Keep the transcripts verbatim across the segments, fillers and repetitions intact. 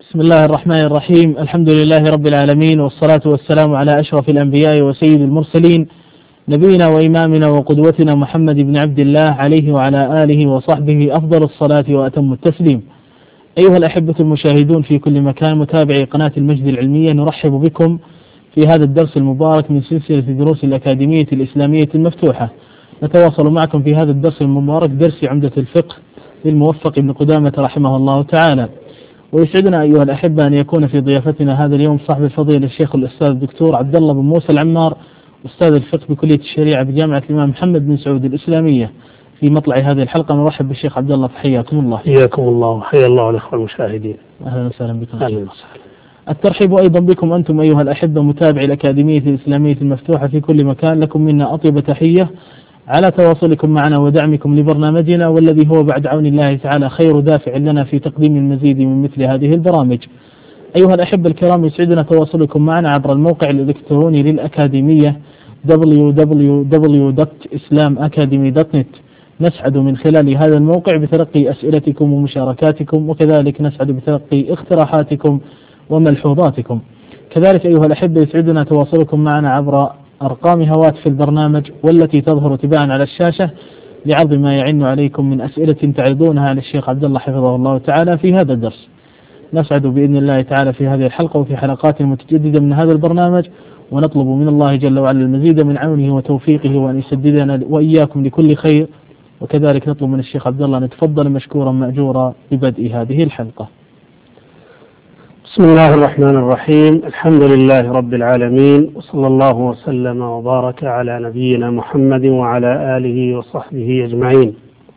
بسم الله الرحمن الرحيم. الحمد لله رب العالمين، والصلاة والسلام على أشرف الأنبياء وسيد المرسلين، نبينا وإمامنا وقدوتنا محمد بن عبد الله عليه وعلى آله وصحبه أفضل الصلاة وأتم التسليم. أيها الأحبة المشاهدون في كل مكان، متابعي قناة المجد العلمية، نرحب بكم في هذا الدرس المبارك من سلسلة دروس الأكاديمية الإسلامية المفتوحة. نتواصل معكم في هذا الدرس المبارك، درس عمدة الفقه للموفق بن قدامة رحمه الله تعالى. ويسعدنا أيها الأحبة أن يكون في ضيافتنا هذا اليوم صاحب الفضيلة الشيخ الأستاذ الدكتور عبد الله بن موسى العمار، أستاذ الفقه بكلية الشريعة بجامعة الإمام محمد بن سعود الإسلامية. في مطلع هذه الحلقة نرحب بالشيخ عبد الله، فحياكم الله. حياكم الله وحيا الله الأخوة المشاهدين. أهلا وسهلا بكم. أهلا وسهلا. الترحيب أيضا بكم أنتم أيها الأحبة متابعي الأكاديمية الإسلامية المفتوحة في كل مكان، لكم منا أطيب تحية على تواصلكم معنا ودعمكم لبرنامجنا، والذي هو بعد عون الله تعالى خير دافع لنا في تقديم المزيد من مثل هذه البرامج. أيها الأحبة الكرام، يسعدنا تواصلكم معنا عبر الموقع الإلكتروني للأكاديمية دبليو دبليو دبليو دوت إسلام أكاديمي دوت نت. نسعد من خلال هذا الموقع بتلقي أسئلتكم ومشاركاتكم، وكذلك نسعد بتلقي اقتراحاتكم وملحوظاتكم. كذلك أيها الأحبة يسعدنا تواصلكم معنا عبر أرقام هواتف البرنامج، والتي تظهر تباعا على الشاشة، لعرض ما يعن عليكم من أسئلة تعرضونها على الشيخ عبد الله حفظه الله تعالى في هذا الدرس. نسعد بإذن الله تعالى في هذه الحلقة وفي حلقات متجددة من هذا البرنامج، ونطلب من الله جل وعلا المزيد من عونه وتوفيقه، وأن يسددنا وإياكم لكل خير. وكذلك نطلب من الشيخ عبد الله أن يتفضل مشكورا مأجورا ببدء هذه الحلقة. بسم الله الرحمن الرحيم. الحمد لله رب العالمين، وصلى الله وسلم وبارك على نبينا محمد وعلى آله وصحبه أجمعين.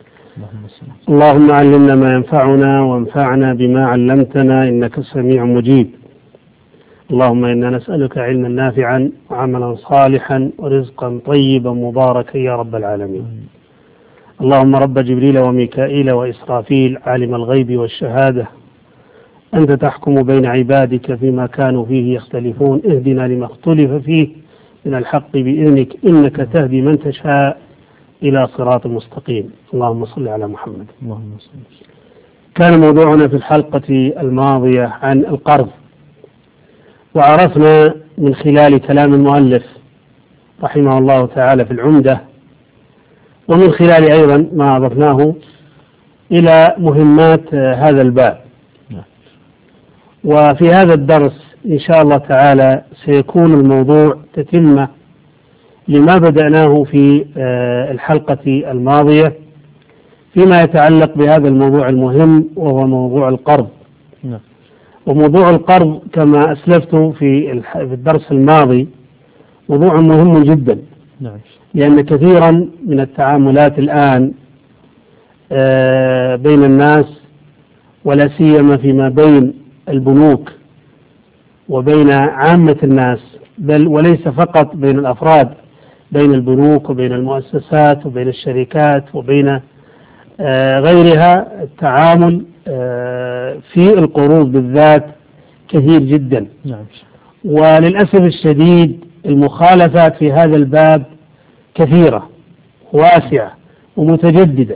اللهم علمنا ما ينفعنا وانفعنا بما علمتنا، إنك سميع مجيب. اللهم إنا نسألك علما نافعا وعملا صالحا ورزقا طيبا مباركا يا رب العالمين. اللهم رب جبريل وميكائيل وإسرافيل، عالم الغيب والشهادة، أنت تحكم بين عبادك فيما كانوا فيه يختلفون، اهدنا لما اختلف فيه من الحق بإذنك، إنك تهدي من تشاء إلى صراط مستقيم. اللهم صل على محمد. اللهم صل. كان موضوعنا في الحلقة الماضية عن القرض، وعرفنا من خلال كلام المؤلف رحمه الله تعالى في العمدة، ومن خلال أيضا ما أضفناه إلى مهمات هذا الباب. وفي هذا الدرس إن شاء الله تعالى سيكون الموضوع تتمة لما بدأناه في الحلقة الماضية فيما يتعلق بهذا الموضوع المهم، وهو موضوع القرض. وموضوع القرض كما أسلفت في الدرس الماضي موضوع مهم جدا، لأن كثيرا من التعاملات الآن بين الناس، ولا سيما فيما بين البنوك وبين عامة الناس، بل وليس فقط بين الأفراد، بين البنوك وبين المؤسسات وبين الشركات وبين غيرها، التعامل في القروض بالذات كثير جدا. وللأسف الشديد المخالفات في هذا الباب كثيرة واسعة ومتجددة،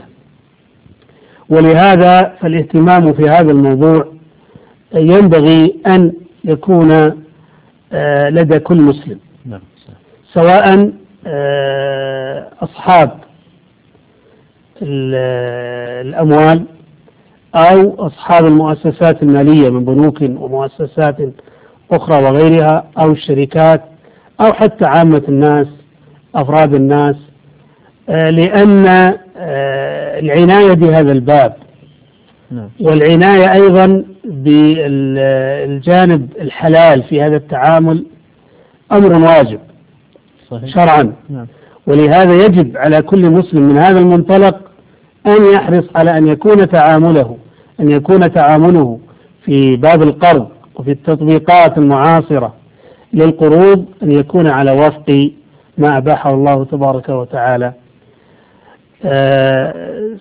ولهذا فالاهتمام في هذا الموضوع ينبغي أن يكون لدى كل مسلم، سواء أصحاب الأموال أو أصحاب المؤسسات المالية من بنوك ومؤسسات أخرى وغيرها، أو الشركات، أو حتى عامة الناس، أفراد الناس، لأن العناية بهذا الباب والعناية أيضا بالجانب الحلال في هذا التعامل أمر واجب شرعا. ولهذا يجب على كل مسلم من هذا المنطلق أن يحرص على أن يكون تعامله أن يكون تعامله في باب القرض وفي التطبيقات المعاصرة للقروض أن يكون على وفق ما أباحه الله تبارك وتعالى. آه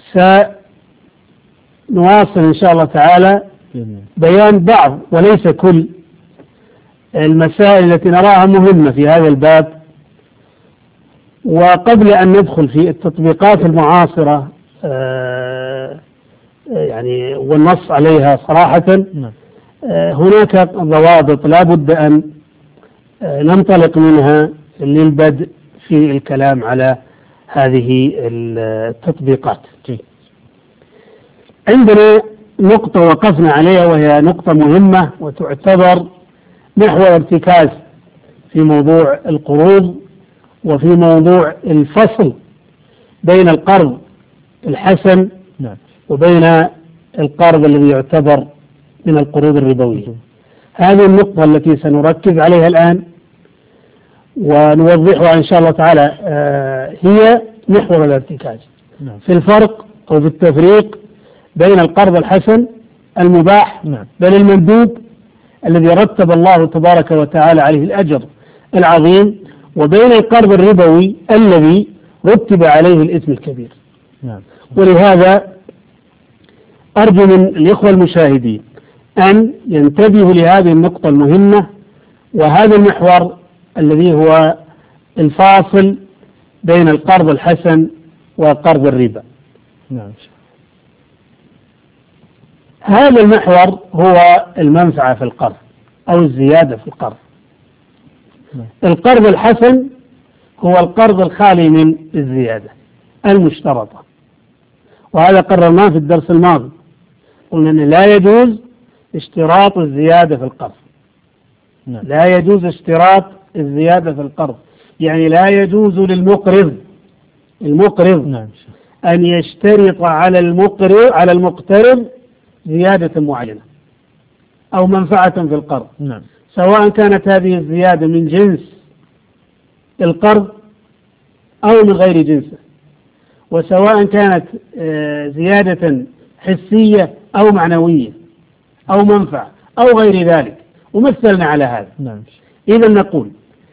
سنواصل إن شاء الله تعالى بيان بعض وليس كل المسائل التي نراها مهمة في هذا الباب. وقبل أن ندخل في التطبيقات المعاصرة آه يعني والنص عليها صراحة، هناك ضوابط لا بد أن ننطلق منها للبدء في الكلام على هذه التطبيقات. عندنا نقطة وقفنا عليها وهي نقطة مهمة وتعتبر محور ارتكاز في موضوع القروض وفي موضوع الفصل بين القرض الحسن وبين القرض الذي يعتبر من القروض الربوية. هذه النقطة التي سنركز عليها الآن ونوضحها إن شاء الله تعالى هي محور الارتكاز في الفرق أو في التفريق بين القرض الحسن المباح بل المندوب الذي رتب الله تبارك وتعالى عليه الأجر العظيم وبين القرض الربوي الذي رتب عليه الإثم الكبير. ولهذا أرجو من الإخوة المشاهدين أن ينتبهوا لهذه النقطة المهمة وهذا المحور الذي هو الفاصل بين القرض الحسن وقرض الربا. نعم. هذا المحور هو المنفعة في القرض أو الزيادة في القرض. نعم. القرض الحسن هو القرض الخالي من الزيادة المشترطة، وهذا قررناه في الدرس الماضي، قلنا أن لا يجوز اشتراط الزيادة في القرض. نعم. لا يجوز اشتراط الزيادة في القرض، يعني لا يجوز للمقرض المقرض نعم. أن يشترط على المقرض على المقترض زيادة معينة أو منفعة في القرض. نعم. سواء كانت هذه الزيادة من جنس القرض أو من غير جنسه، وسواء كانت زيادة حسية أو معنوية أو منفعة أو غير ذلك، ومثلنا على هذا. نعم. إذا نقول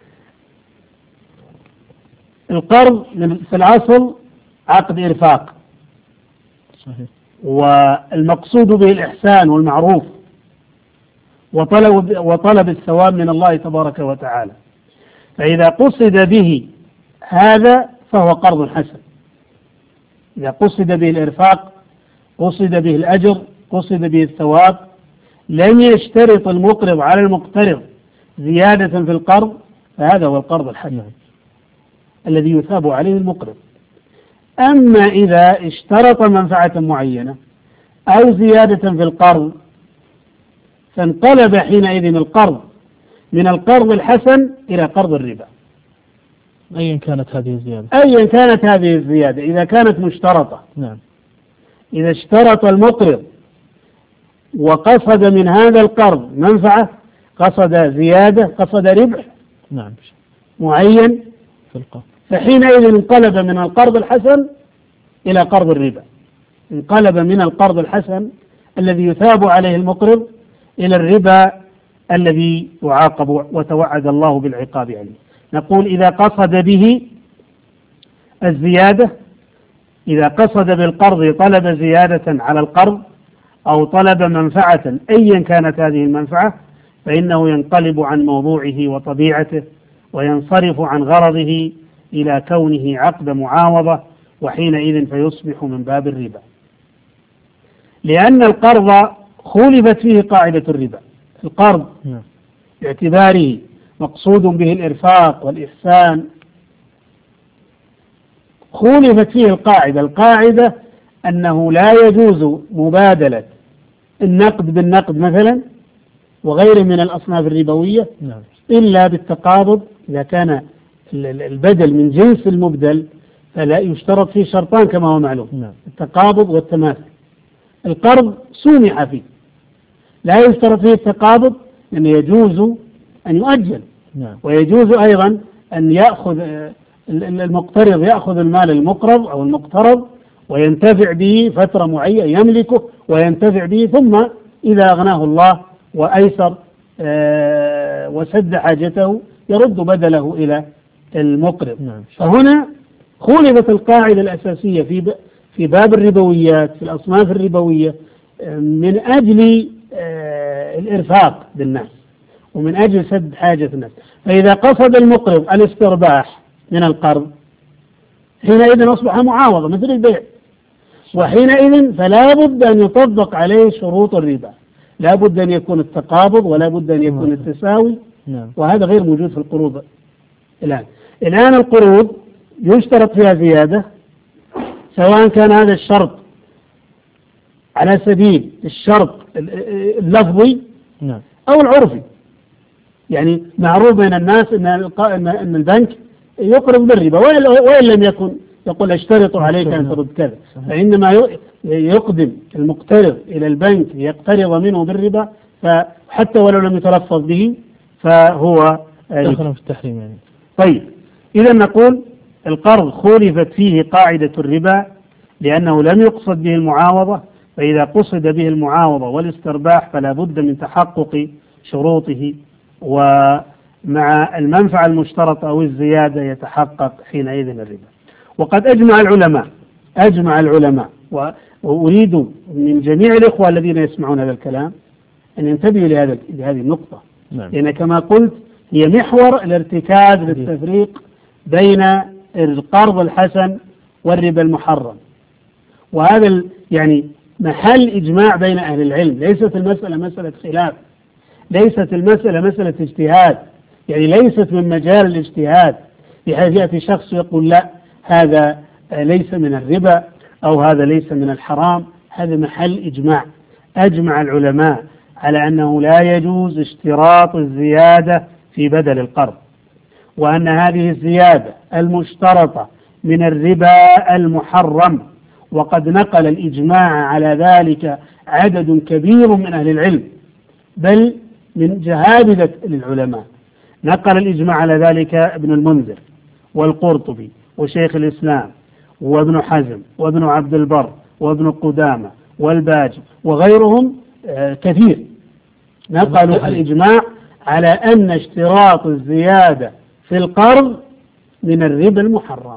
القرض في الأصل عقد إرفاق. صحيح. والمقصود به الإحسان والمعروف وطلب, وطلب الثواب من الله تبارك وتعالى، فإذا قصد به هذا فهو قرض حسن. إذا قصد به الإرفاق، قصد به الأجر، قصد به الثواب، لم يشترط المقرض على المقترض زيادة في القرض، فهذا هو القرض الحسن الذي يثاب عليه المقرض. أما إذا اشترط منفعة معينة أو زيادة في القرض فانقلب حينئذ القرض من القرض الحسن إلى قرض الربا، أيا كانت هذه الزيادة أيا كانت هذه الزيادة إذا كانت مشترطة. نعم. إذا اشترط المقرض وقصد من هذا القرض منفعة، قصد زيادة، قصد ربح نعم. معين في القرض، فحينئذ انقلب من القرض الحسن إلى قرض الربا، انقلب من القرض الحسن الذي يثاب عليه المقرض إلى الربا الذي يعاقب وتوعد الله بالعقاب عليه. نقول إذا قصد به الزيادة، إذا قصد بالقرض طلب زيادة على القرض أو طلب منفعة أيا كانت هذه المنفعة، فإنه ينقلب عن موضوعه وطبيعته وينصرف عن غرضه إلى كونه عقد معاوضة، وحينئذ فيصبح من باب الربا، لأن القرض خولفت فيه قاعدة الربا. القرض باعتباره مقصود به الإرفاق والإحسان خولفت فيه القاعدة القاعدة أنه لا يجوز مبادلة النقد بالنقد مثلا وغيره من الأصناف الربوية إلا بالتقابض. إذا كان البدل من جنس المبدل فلا يشترط فيه شرطان كما هو معلوم، التقابض والتماثل. القرض سمح فيه لا يشترط فيه التقابض، لأنه يجوز أن يؤجل، ويجوز أيضا أن يأخذ المقترض يأخذ المال المقرض أو المقترض وينتفع به فترة معينة، يملكه وينتفع به، ثم إذا أغناه الله وأيسر وسد حاجته يرد بدله إلى المقرض. فهنا خولفت القاعدة الأساسية في في باب الربويات في الأصناف الربوية من أجل الإرفاق بالناس ومن أجل سد حاجة الناس. فإذا قصد المقرض الاسترباح من القرض حينئذ أصبح معاوضة مثل البيع، وحينئذ فلا بد أن يطبق عليه شروط الربا، لا بد أن يكون التقابض ولا بد أن يكون التساوي. نعم. وهذا غير موجود في القروض الآن. الآن القروض يشترط فيها زيادة، سواء كان هذا الشرط على سبيل الشرط اللفظي نعم. أو العرفي. يعني معروف بين الناس أن أن البنك يقرض بالربا، وإن لم يكن يقول اشترط عليك أن ترد كذا. فإنما يقدم المقترض إلى البنك يقترض منه بالربا، فحتى ولو لم يتلفظ به فهو دخل في التحريم يعني. طيب، إذا نقول القرض خولفت فيه قاعدة الربا لأنه لم يقصد به المعاوضة، فإذا قصد به المعاوضة والاسترباح فلا بد من تحقق شروطه، ومع المنفعة المشترطة أو الزيادة يتحقق حينئذ الربا. وقد أجمع العلماء أجمع العلماء وأريد من جميع الإخوة الذين يسمعون هذا الكلام أن ينتبهوا لهذا لهذه النقطة. نعم. لأن كما قلت هي محور الارتكاز للتفريق بين القرض الحسن والربا المحرم، وهذا يعني محل إجماع بين أهل العلم. ليست المسألة مسألة خلاف، ليست المسألة مسألة اجتهاد، يعني ليست من مجال الاجتهاد بحيث يأتي شخص يقول لا هذا ليس من الربا أو هذا ليس من الحرام. هذا محل إجماع. أجمع العلماء على أنه لا يجوز اشتراط الزيادة في بدل القرض، وأن هذه الزيادة المشترطة من الربا المحرم، وقد نقل الإجماع على ذلك عدد كبير من أهل العلم بل من جهابذة للعلماء. نقل الإجماع على ذلك ابن المنذر والقرطبي وشيخ الإسلام وابن حزم وابن عبد البر وابن قدامة والباجي وغيرهم كثير. نقلوا الإجماع على أن اشتراط الزيادة في القرض من الربا المحرم.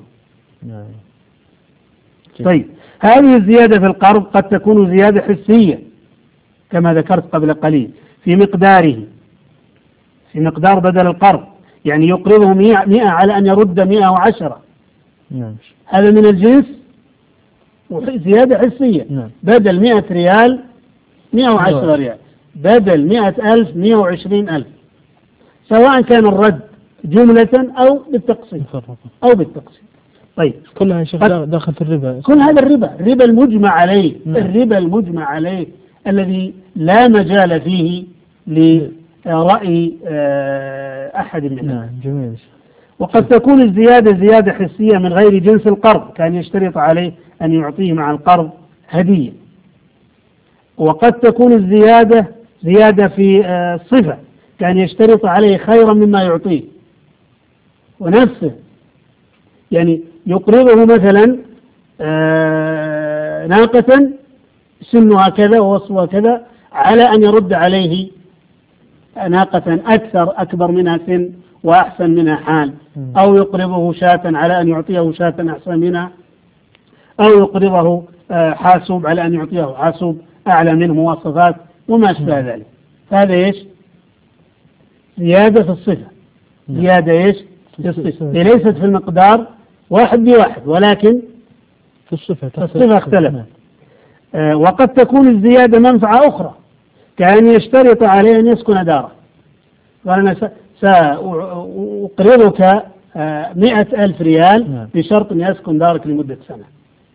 طيب، هذه الزيادة في القرض قد تكون زيادة حسية كما ذكرت قبل قليل في مقداره، في مقدار بدل القرض، يعني يقرضه مئة على أن يرد مئة وعشرة. نعم. هذا من الجنس زيادة حسية. نعم. بدل مئة ريال مئة وعشرة ريال، بدل مئة ألف مئة وعشرين ألف، سواء كان الرد جملة أو بالتقسيط أو بالتقسيط. طيب، كلها شيء داخل في الربا. كل هذا الربا الربا المجمع عليه. نعم. الربا المجمع عليه الذي لا مجال فيه لرأي أحد منهم. نعم. جميل. وقد تكون الزيادة زيادة حسية من غير جنس القرض، كان يشترط عليه أن يعطيه مع القرض هدية. وقد تكون الزيادة زيادة في صفة، كان يشترط عليه خيرا مما يعطيه ونفسه، يعني يقرضه مثلا ناقة سنها كذا ووصفها كذا على أن يرد عليه ناقة أكثر أكبر منها سن وأحسن منها حال، أو يقرضه شاة على أن يعطيه شاة أحسن منها، أو يقرضه حاسوب على أن يعطيه حاسوب أعلى منه مواصفات وما أشبه ذلك. فهذا إيش؟ زيادة في الصفة. زيادة إيش؟ في الصفة. هي ليست في المقدار واحد بواحد، ولكن في الصفة الصفة اختلفت. آه وقد تكون الزيادة منفعة أخرى، كأن يشترط عليه أن يسكن داره، وأنا سأقرضك مئة ألف ريال بشرط أن يسكن دارك لمدة سنة،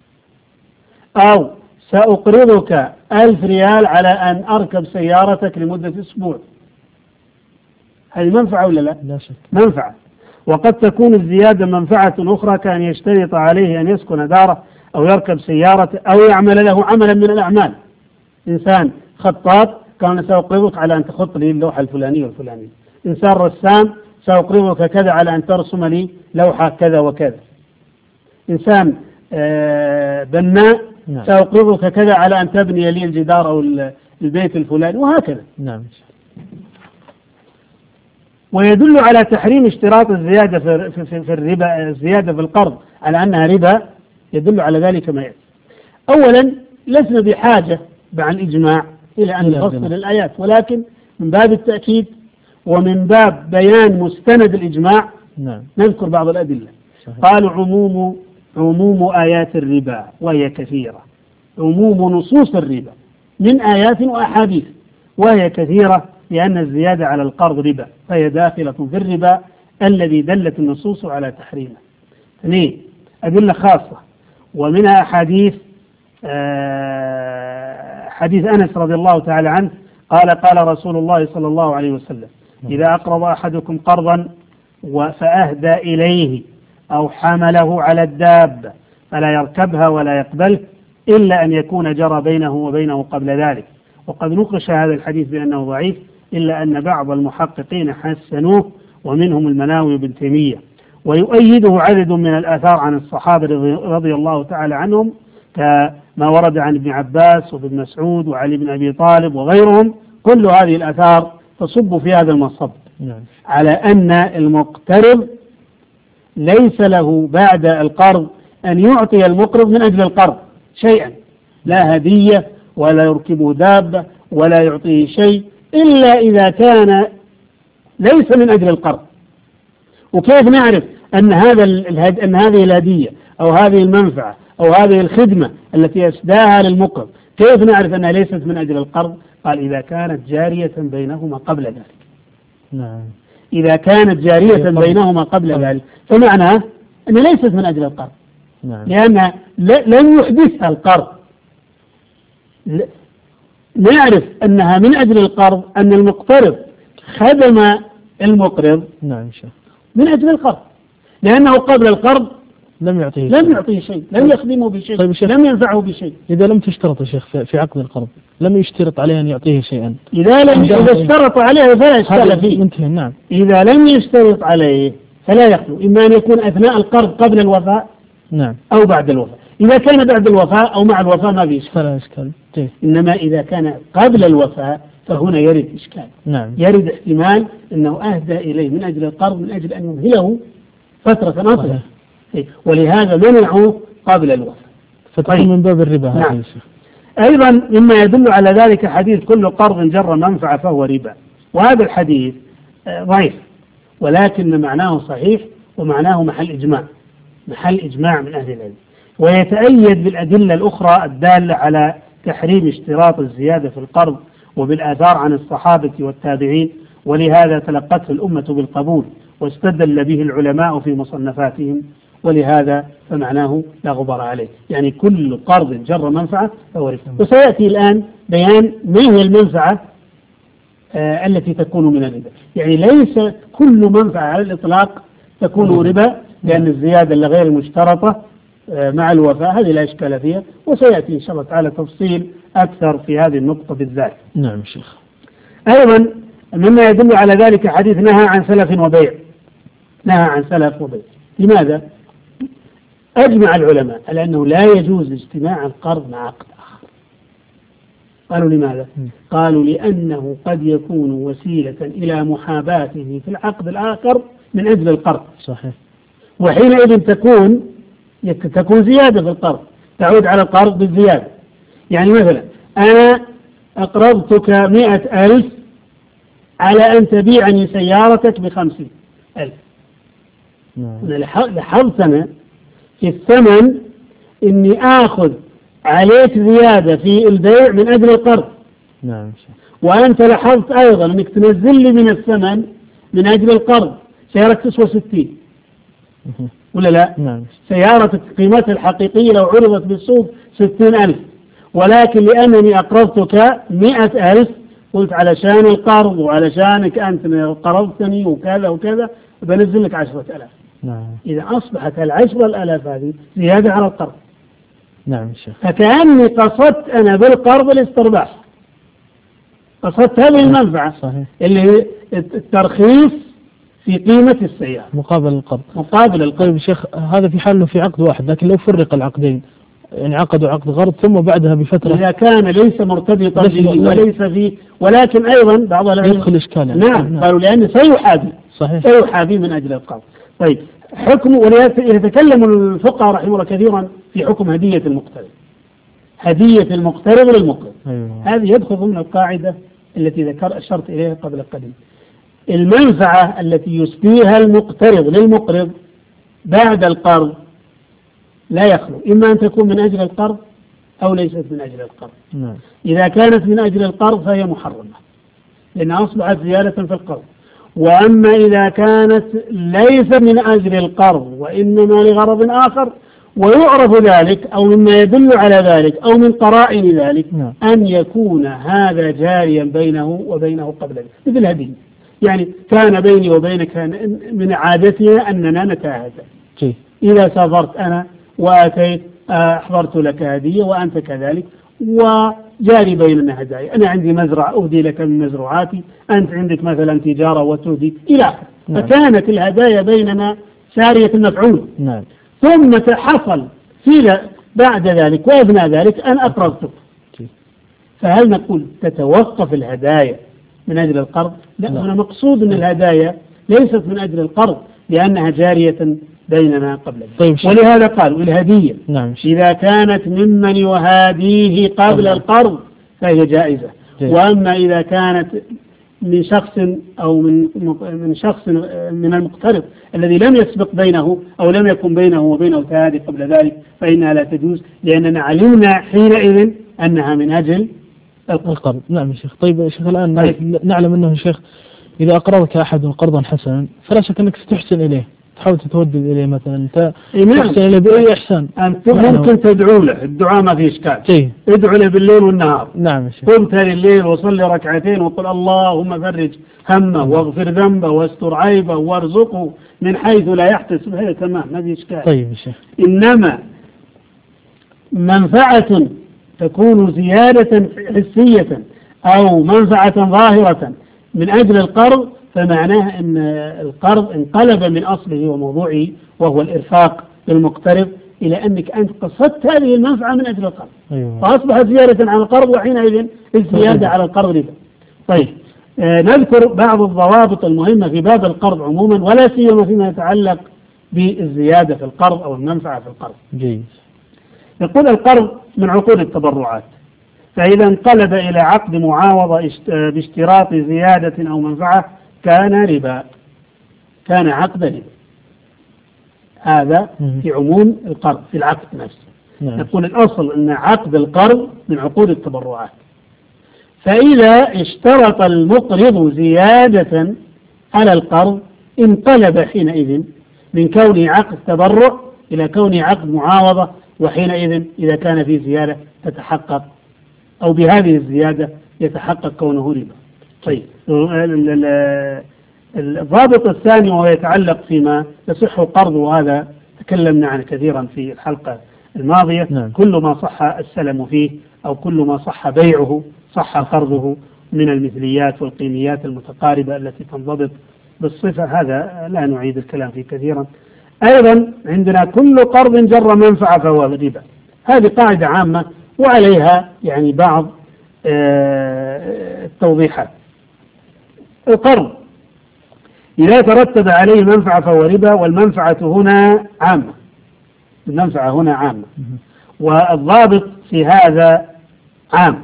أو سأقرضك ألف ريال على أن أركب سيارتك لمدة أسبوع. هذه منفعة ولا لا؟ لا شك. منفعة. وقد تكون الزيادة منفعة أخرى، كان يشترط عليه أن يسكن داره أو يركب سيارته أو يعمل له عملا من الأعمال. إنسان خطاط، كان سأقرضك على أن تخط لي اللوحة الفلانية والفلانية. إنسان رسام، سأقرضك كذا على أن ترسم لي لوحة كذا وكذا. إنسان بناء، نعم. سأقرضك كذا على أن تبني لي الجدار أو البيت الفلاني، وهكذا. نعم. ويدل على تحريم اشتراط الزيادة في, في, في الربا، الزيادة في القرض على أنها ربا، يدل على ذلك ما يأتي. أولا، لسنا بحاجة مع الإجماع إلى أن نفصل الآيات، ولكن من باب التأكيد ومن باب بيان مستند الإجماع، نعم. نذكر بعض الأدلة. صحيح. قالوا عموم عموم آيات الربا، وهي كثيرة، عموم نصوص الربا من آيات وأحاديث، وهي كثيرة لأن الزيادة على القرض ربا، فهي داخلة في الربا الذي دلت النصوص على تحريمه. اثنين، أدلة خاصة، ومنها حديث حديث أنس رضي الله تعالى عنه قال قال رسول الله صلى الله عليه وسلم: إذا أقرض أحدكم قرضا فأهدى إليه أو حمله على الدابة فلا يركبها ولا يقبله إلا أن يكون جرى بينه وبينه قبل ذلك. وقد نقش هذا الحديث بأنه ضعيف، إلا أن بعض المحققين حسنوه ومنهم المناوي بن تيمية، ويؤيده عدد من الآثار عن الصحابة رضي الله تعالى عنهم كما ورد عن ابن عباس وابن مسعود وعلي بن أبي طالب وغيرهم. كل هذه الآثار تصب في هذا المصب على أن المقترض ليس له بعد القرض أن يعطي المقرض من أجل القرض شيئا، لا هدية ولا يركبه دابة ولا يعطيه شيء، إلا إذا كان ليس من أجل القرض. وكيف نعرف أن هذا أن هذه الهدية أو هذه المنفعة أو هذه الخدمة التي أسداها للمقرض كيف نعرف أنها ليست من أجل القرض؟ قال: إذا كانت جارية بينهما قبل ذلك. نعم. إذا كانت جارية بينهما قبل ذلك فمعناه أنها ليست من أجل القرض. نعم. لأن لم يحدثها القرض. نعرف أنها من أجل القرض أن المقترض خدم المقرض نعم من أجل القرض، لأنه قبل القرض لم يعطيه لم يعطيه شيء، لم يخدمه بشيء. طيب لم ينفعه بشيء. إذا لم تشترط يا شيخ في عقد القرض، لم يشترط عليه أن يعطيه شيئا، إذا لم إذا اشترط عليه فلا إشكال فيه. منتهي. نعم. إذا لم يشترط عليه فلا يخلو، إما أن يكون أثناء القرض قبل الوفاء نعم أو بعد الوفاء. إذا كان بعد الوفاء أو مع الوفاء ما في إشكال، فلا إشكال. إنما إذا كان قبل الوفاء فهنا يرد إشكال. نعم. يرد احتمال أنه أهدى إليه من أجل القرض من أجل أن يمهله فترة أطول، ولهذا منعه قبل الوفاة، فتكون طيب. من باب الربا. نعم. أيضا مما يدل على ذلك حديث: كل قرض جر منفعة فهو ربا. وهذا الحديث ضعيف، ولكن معناه صحيح، ومعناه محل إجماع محل إجماع من أهل العلم، ويتأيد بالأدلة الأخرى الدالة على تحريم اشتراط الزيادة في القرض وبالآثار عن الصحابة والتابعين، ولهذا تلقته الأمة بالقبول واستدل به العلماء في مصنفاتهم، ولهذا فمعناه لا غبار عليه، يعني كل قرض جر منفعة فهو ربا. وسيأتي الآن بيان ما هي المنفعة آه التي تكون من الربا. يعني ليس كل منفعة على الإطلاق تكون ربا، لأن الزيادة غير المشترطة آه مع الوفاء هذه لا إشكال فيها، وسيأتي إن شاء الله تعالى تفصيل أكثر في هذه النقطة بالذات. نعم شيخ. أيضا مما يدل على ذلك حديث نهى عن سلف وبيع. نهى عن سلف وبيع. لماذا؟ أجمع العلماء على أنه لا يجوز اجتماع القرض مع عقد آخر. قالوا لماذا؟ قالوا لأنه قد يكون وسيلة إلى محاباته في العقد الآخر من أجل القرض. صحيح. وحينئذ تكون تكون زيادة في القرض، تعود على القرض بالزيادة. يعني مثلا أنا أقرضتك مئة ألف على أن تبيعني سيارتك بخمسين ألف. أنا لاحظت أنا في الثمن إني آخذ عليك زيادة في البيع من أجل القرض. نعم. وأنت لاحظت أيضا أنك تنزل لي من الثمن من أجل القرض. سيارتك تسوى ستين ولا لا؟ نعم. سيارتك قيمتها الحقيقية لو عرضت بالسوق ستين ألف، ولكن لأنني أقرضتك مئة ألف قلت علشان القرض وعلشانك أنت قرضتني وكذا وكذا بنزل لك عشرة ألاف. نعم. إذا أصبحت العشرة الألاف هذه زيادة على القرض. نعم شيخ. فكأني قصدت أنا بالقرض الاسترباح، قصدت هذه المنفعة. صحيح. اللي هي الترخيص في قيمة السيارة مقابل القرض. مقابل القرض. طيب شيخ، هذا في حاله في عقد واحد، لكن لو فرق العقدين يعني عقدوا عقد غرض ثم بعدها بفترة إذا كان ليس مرتبطا به وليس فيه، ولكن أيضا بعض العلماء يدخل إشكال يعني. نعم. نعم قالوا لأنه سيحابي. صحيح. سيحابي من أجل القرض. طيب حكم، ويتكلم الفقهاء رحمه الله كثيرا في حكم هدية المقترض. هدية المقترض للمقرض. أيوة. هذه يدخل ضمن القاعدة التي ذكر أشرت إليها قبل قليل. المنفعة التي يسديها المقترض للمقرض بعد القرض لا يخلو، إما أن تكون من أجل القرض أو ليست من أجل القرض. نعم. إذا كانت من أجل القرض فهي محرمة لأنها أصبحت زيادة في القرض. وأما إذا كانت ليس من أجل القرض وإنما لغرض آخر ويعرف ذلك أو مما يدل على ذلك أو من قرائن ذلك نعم. أن يكون هذا جاريا بينه وبينه قبل ذلك، مثل هدية. يعني كان بيني وبينك من عادتنا أننا نتهادى. إذا سافرت أنا وأتيت أحضرت لك هدية وأنت كذلك وجاري بيننا هدايا، أنا عندي مزرعة أهدي لك من مزروعاتي، أنت عندك مثلا تجارة وتهدي إلى آخره. نعم. فكانت الهدايا بيننا سارية المفعول. نعم. ثم حصل في بعد ذلك وأثناء ذلك أن أقرضتك، فهل نقول تتوقف الهدايا من أجل القرض؟ لا، هنا مقصود أن الهدايا ليست من أجل القرض لأنها جارية بيننا قبل ذلك. طيب. ولهذا قالوا الهدية نعم. إذا كانت ممن يهاديه قبل طبعا. القرض فهي جائزة. جيد. وأما إذا كانت من شخص أو من من شخص من المقترض الذي لم يسبق بينه أو لم يكن بينه وبينه تهادي قبل ذلك فإنها لا تجوز، لأننا علمنا حينئذ أنها من أجل القرض. نعم يا شيخ. طيب يا شيخ الآن طيب. نعلم أنه يا شيخ إذا أقرضك أحد قرضا حسنا فلا شك أنك ستحسن إليه، تحاول تتودد إليه مثلا، أنت تحسن إليه بأي إحسان. أنت ممكن تدعو له، الدعاء ما فيه إشكال. ادعو له بالليل والنهار. نعم يا شيخ. قمت لليل وصلي ركعتين وقل اللهم فرج همه واغفر ذنبه واستر عيبه وارزقه من حيث لا يحتسب، هذا تمام ما فيه إشكال. طيب يا شيخ. إنما منفعة تكون زيادة حسية أو منفعة ظاهرة من أجل القرض فمعناه أن القرض انقلب من أصله وموضوعه وهو الإرفاق للمقترض إلى أنك أنت قصدت هذه المنفعة من أجل القرض. أيوة. فأصبحت زيادة على القرض وحينئذ الزيادة على القرض ربا. طيب آه نذكر بعض الضوابط المهمة في باب القرض عموما ولا سيما فيما يتعلق بالزيادة في القرض أو المنفعة في القرض. جيد. يقول القرض من عقود التبرعات، فإذا انقلب إلى عقد معاوضة باشتراط زيادة أو منفعة كان ربا، كان عقد ربا. هذا في عموم القرض في العقد نفسه. نعم. نقول الأصل أن عقد القرض من عقود التبرعات، فإذا اشترط المقرض زيادة على القرض انقلب حينئذ من كونه عقد تبرع إلى كونه عقد معاوضة، وحينئذ إذا كان في زيادة تتحقق أو بهذه الزيادة يتحقق كونه ربا. طيب الضابط الثاني وهو يتعلق فيما يصح القرض، وهذا تكلمنا عنه كثيرا في الحلقة الماضية. نعم. كل ما صح السلم فيه أو كل ما صح بيعه صح قرضه من المثليات والقيميات المتقاربة التي تنضبط بالصفة، هذا لا نعيد الكلام فيه كثيرا. أيضا عندنا كل قرض جر منفعة فهو ربا، هذه قاعدة عامة وعليها يعني بعض التوضيحات. القرض إذا ترتب عليه منفعة فهو ربا، والمنفعة هنا عامة، المنفعة هنا عامة، والضابط في هذا عام.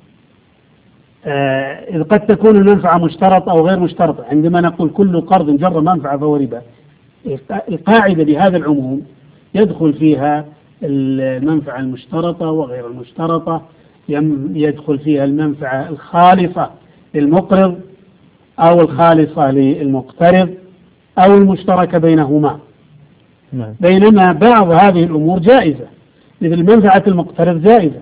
إذ قد تكون المنفعة مشترطة أو غير مشترطة. عندما نقول كل قرض جر منفعة فهو ربا، القاعدة بهذا العموم يدخل فيها المنفعة المشترطة وغير المشترطة، يدخل فيها المنفعة الخالصة للمقرض أو الخالصة للمقترض أو المشتركة بينهما. نعم. بينما بعض هذه الأمور جائزة، مثل منفعة المقترض جائزة،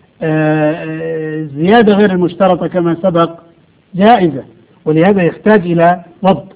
الزيادة غير المشترطة كما سبق جائزة، ولهذا يحتاج إلى ضبط.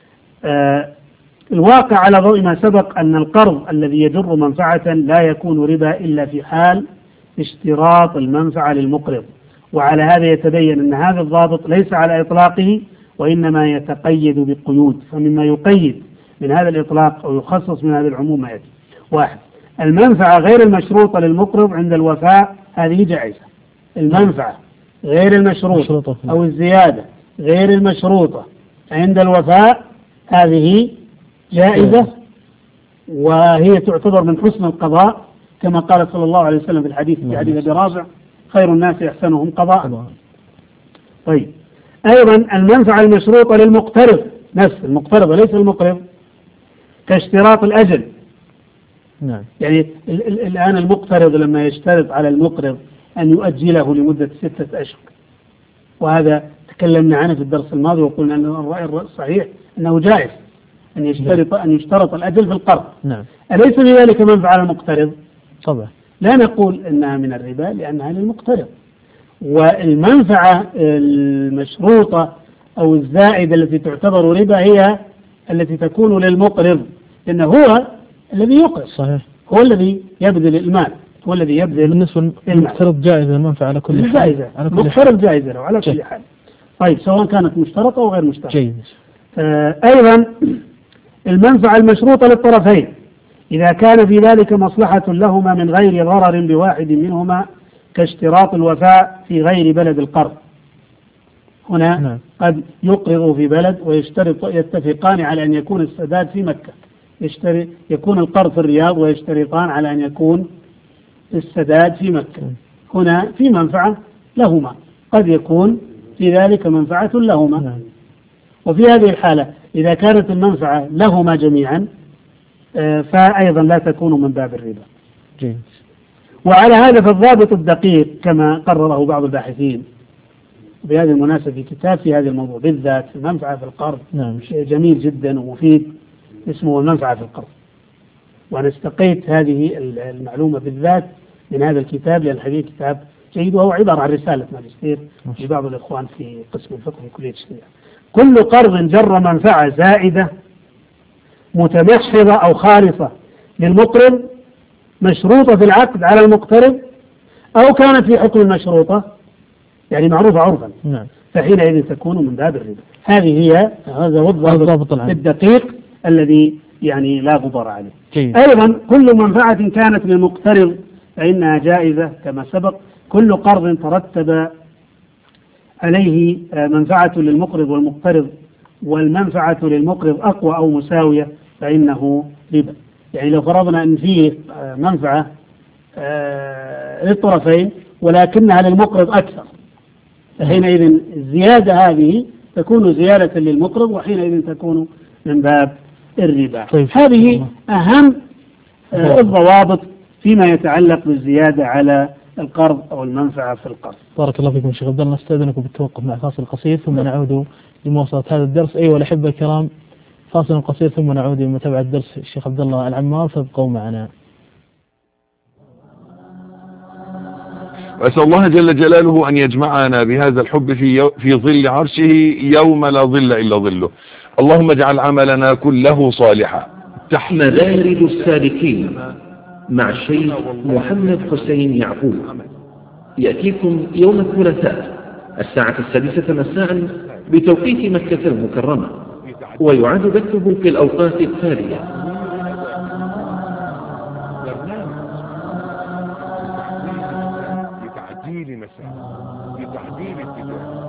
الواقع على ضوء ما سبق أن القرض الذي يجر منفعة لا يكون ربا إلا في حال اشتراط المنفعة للمقرض، وعلى هذا يتبين أن هذا الضابط ليس على إطلاقه وإنما يتقيد بقيود. فمما يقيد من هذا الإطلاق أو يخصص من هذا العموم ما يأتي: واحد، المنفعة غير المشروطة للمقرض عند الوفاء هذه جائزة. المنفعة غير المشروطة أو الزيادة غير المشروطة عند الوفاء هذه جائزة، وهي تعتبر من حسن القضاء كما قال صلى الله عليه وسلم في الحديث في حديث أبي رافع: خير الناس أحسنهم قضاء. طيب أيضا المنفعة المشروطة للمقترض، نفس المقترض وليس المقرض، كاشتراط الأجل. نعم. يعني الآن المقترض لما يشترط على المقرض أن يؤجله لمدة ستة أشهر، وهذا تكلمنا عنه في الدرس الماضي وقلنا أن الرأي الصحيح أنه جائز أن يشترط أن يشترط الأجل في القرض. نعم. أليس لذلك منفعة المقترض؟ طبعا. لا نقول أنها من الربا لأنها للمقترض، والمنفعة المشروطة أو الزائدة التي تعتبر ربا هي التي تكون للمقرض، لأنه هو الذي يقرض. صحيح. هو الذي يبذل المال، هو الذي يبذل. بالنسبة للمقترض جائزة المنفعة على كل حال. جائزة. المقترض جائزة له على كل حال. طيب سواء كانت مشترطة أو غير مشترطة. جيد. آه أيضا المنفعة المشروطة للطرفين إذا كان في ذلك مصلحة لهما من غير ضرر بواحد منهما كاشتراط الوفاء في غير بلد القرض. هنا نعم. قد يقرض في بلد ويشترط يتفقان على أن يكون السداد في مكة، يشتري يكون القرض في الرياض ويشترطان على أن يكون السداد في مكة. هنا في منفعة لهما، قد يكون في ذلك منفعة لهما. نعم. وفي هذه الحالة إذا كانت المنفعة لهما جميعا فأيضا لا تكون من باب الربا. جيد. وعلى هذا فالضابط الدقيق كما قرره بعض الباحثين بهذه المناسبة في كتاب في هذا الموضوع بالذات المنفعة في القرض. نعم. شيء جميل جدا ومفيد اسمه المنفعة في القرض، وأنا استقيت هذه المعلومة بالذات من هذا الكتاب لأن الحقيقة كتاب جيد، وهو عبارة عن رسالة ماجستير لبعض الإخوان في قسم الفقه في كلية الشريعة. كل قرض جر منفعة زائدة متمحضة أو خالصة للمقرض مشروطة في العقد على المقترض أو كانت في حكم المشروطة يعني معروفة عرفا. نعم. فحينئذ تكون من باب الربا. هذه هي هذا هو الضابط الدقيق الذي يعني لا غبار عليه. جيد. أيضا كل منفعة كانت للمقترض فإنها جائزة كما سبق. كل قرض ترتب عليه منفعة للمقرض والمقترض والمنفعة للمقرض أقوى أو مساوية فإنه ربا. يعني لو فرضنا أن فيه منفعة للطرفين ولكنها للمقرض أكثر فحينئذ الزيادة هذه تكون زيادة للمقرض وحينئذ تكون من باب الربا. طيب. هذه أهم الضوابط فيما يتعلق بالزيادة على القرض أو المنفعة في القرض. بارك الله فيكم شيخ عبد الله. نستأذنكم بالتوقف مع فاصل قصير ثم نعود لمواصلة هذا الدرس. أيها الأحبة الكرام فاصل قصير ثم نعود لمتابعة درس الشيخ عبد الله العمار فابقوا معنا. وأسأل الله جل جلاله أن يجمعنا بهذا الحب في في ظل عرشه يوم لا ظل إلا ظله. اللهم اجعل عملنا كله صالحا. مدارج السالكين مع الشيخ محمد حسين يعقوب يأتيكم يوم الثلاثاء الساعة السادسة مساء بتوقيت مكة المكرمة، ويعاد بثه في الأوقات التالية: لتعديل مساء، لتعديل اتجاه.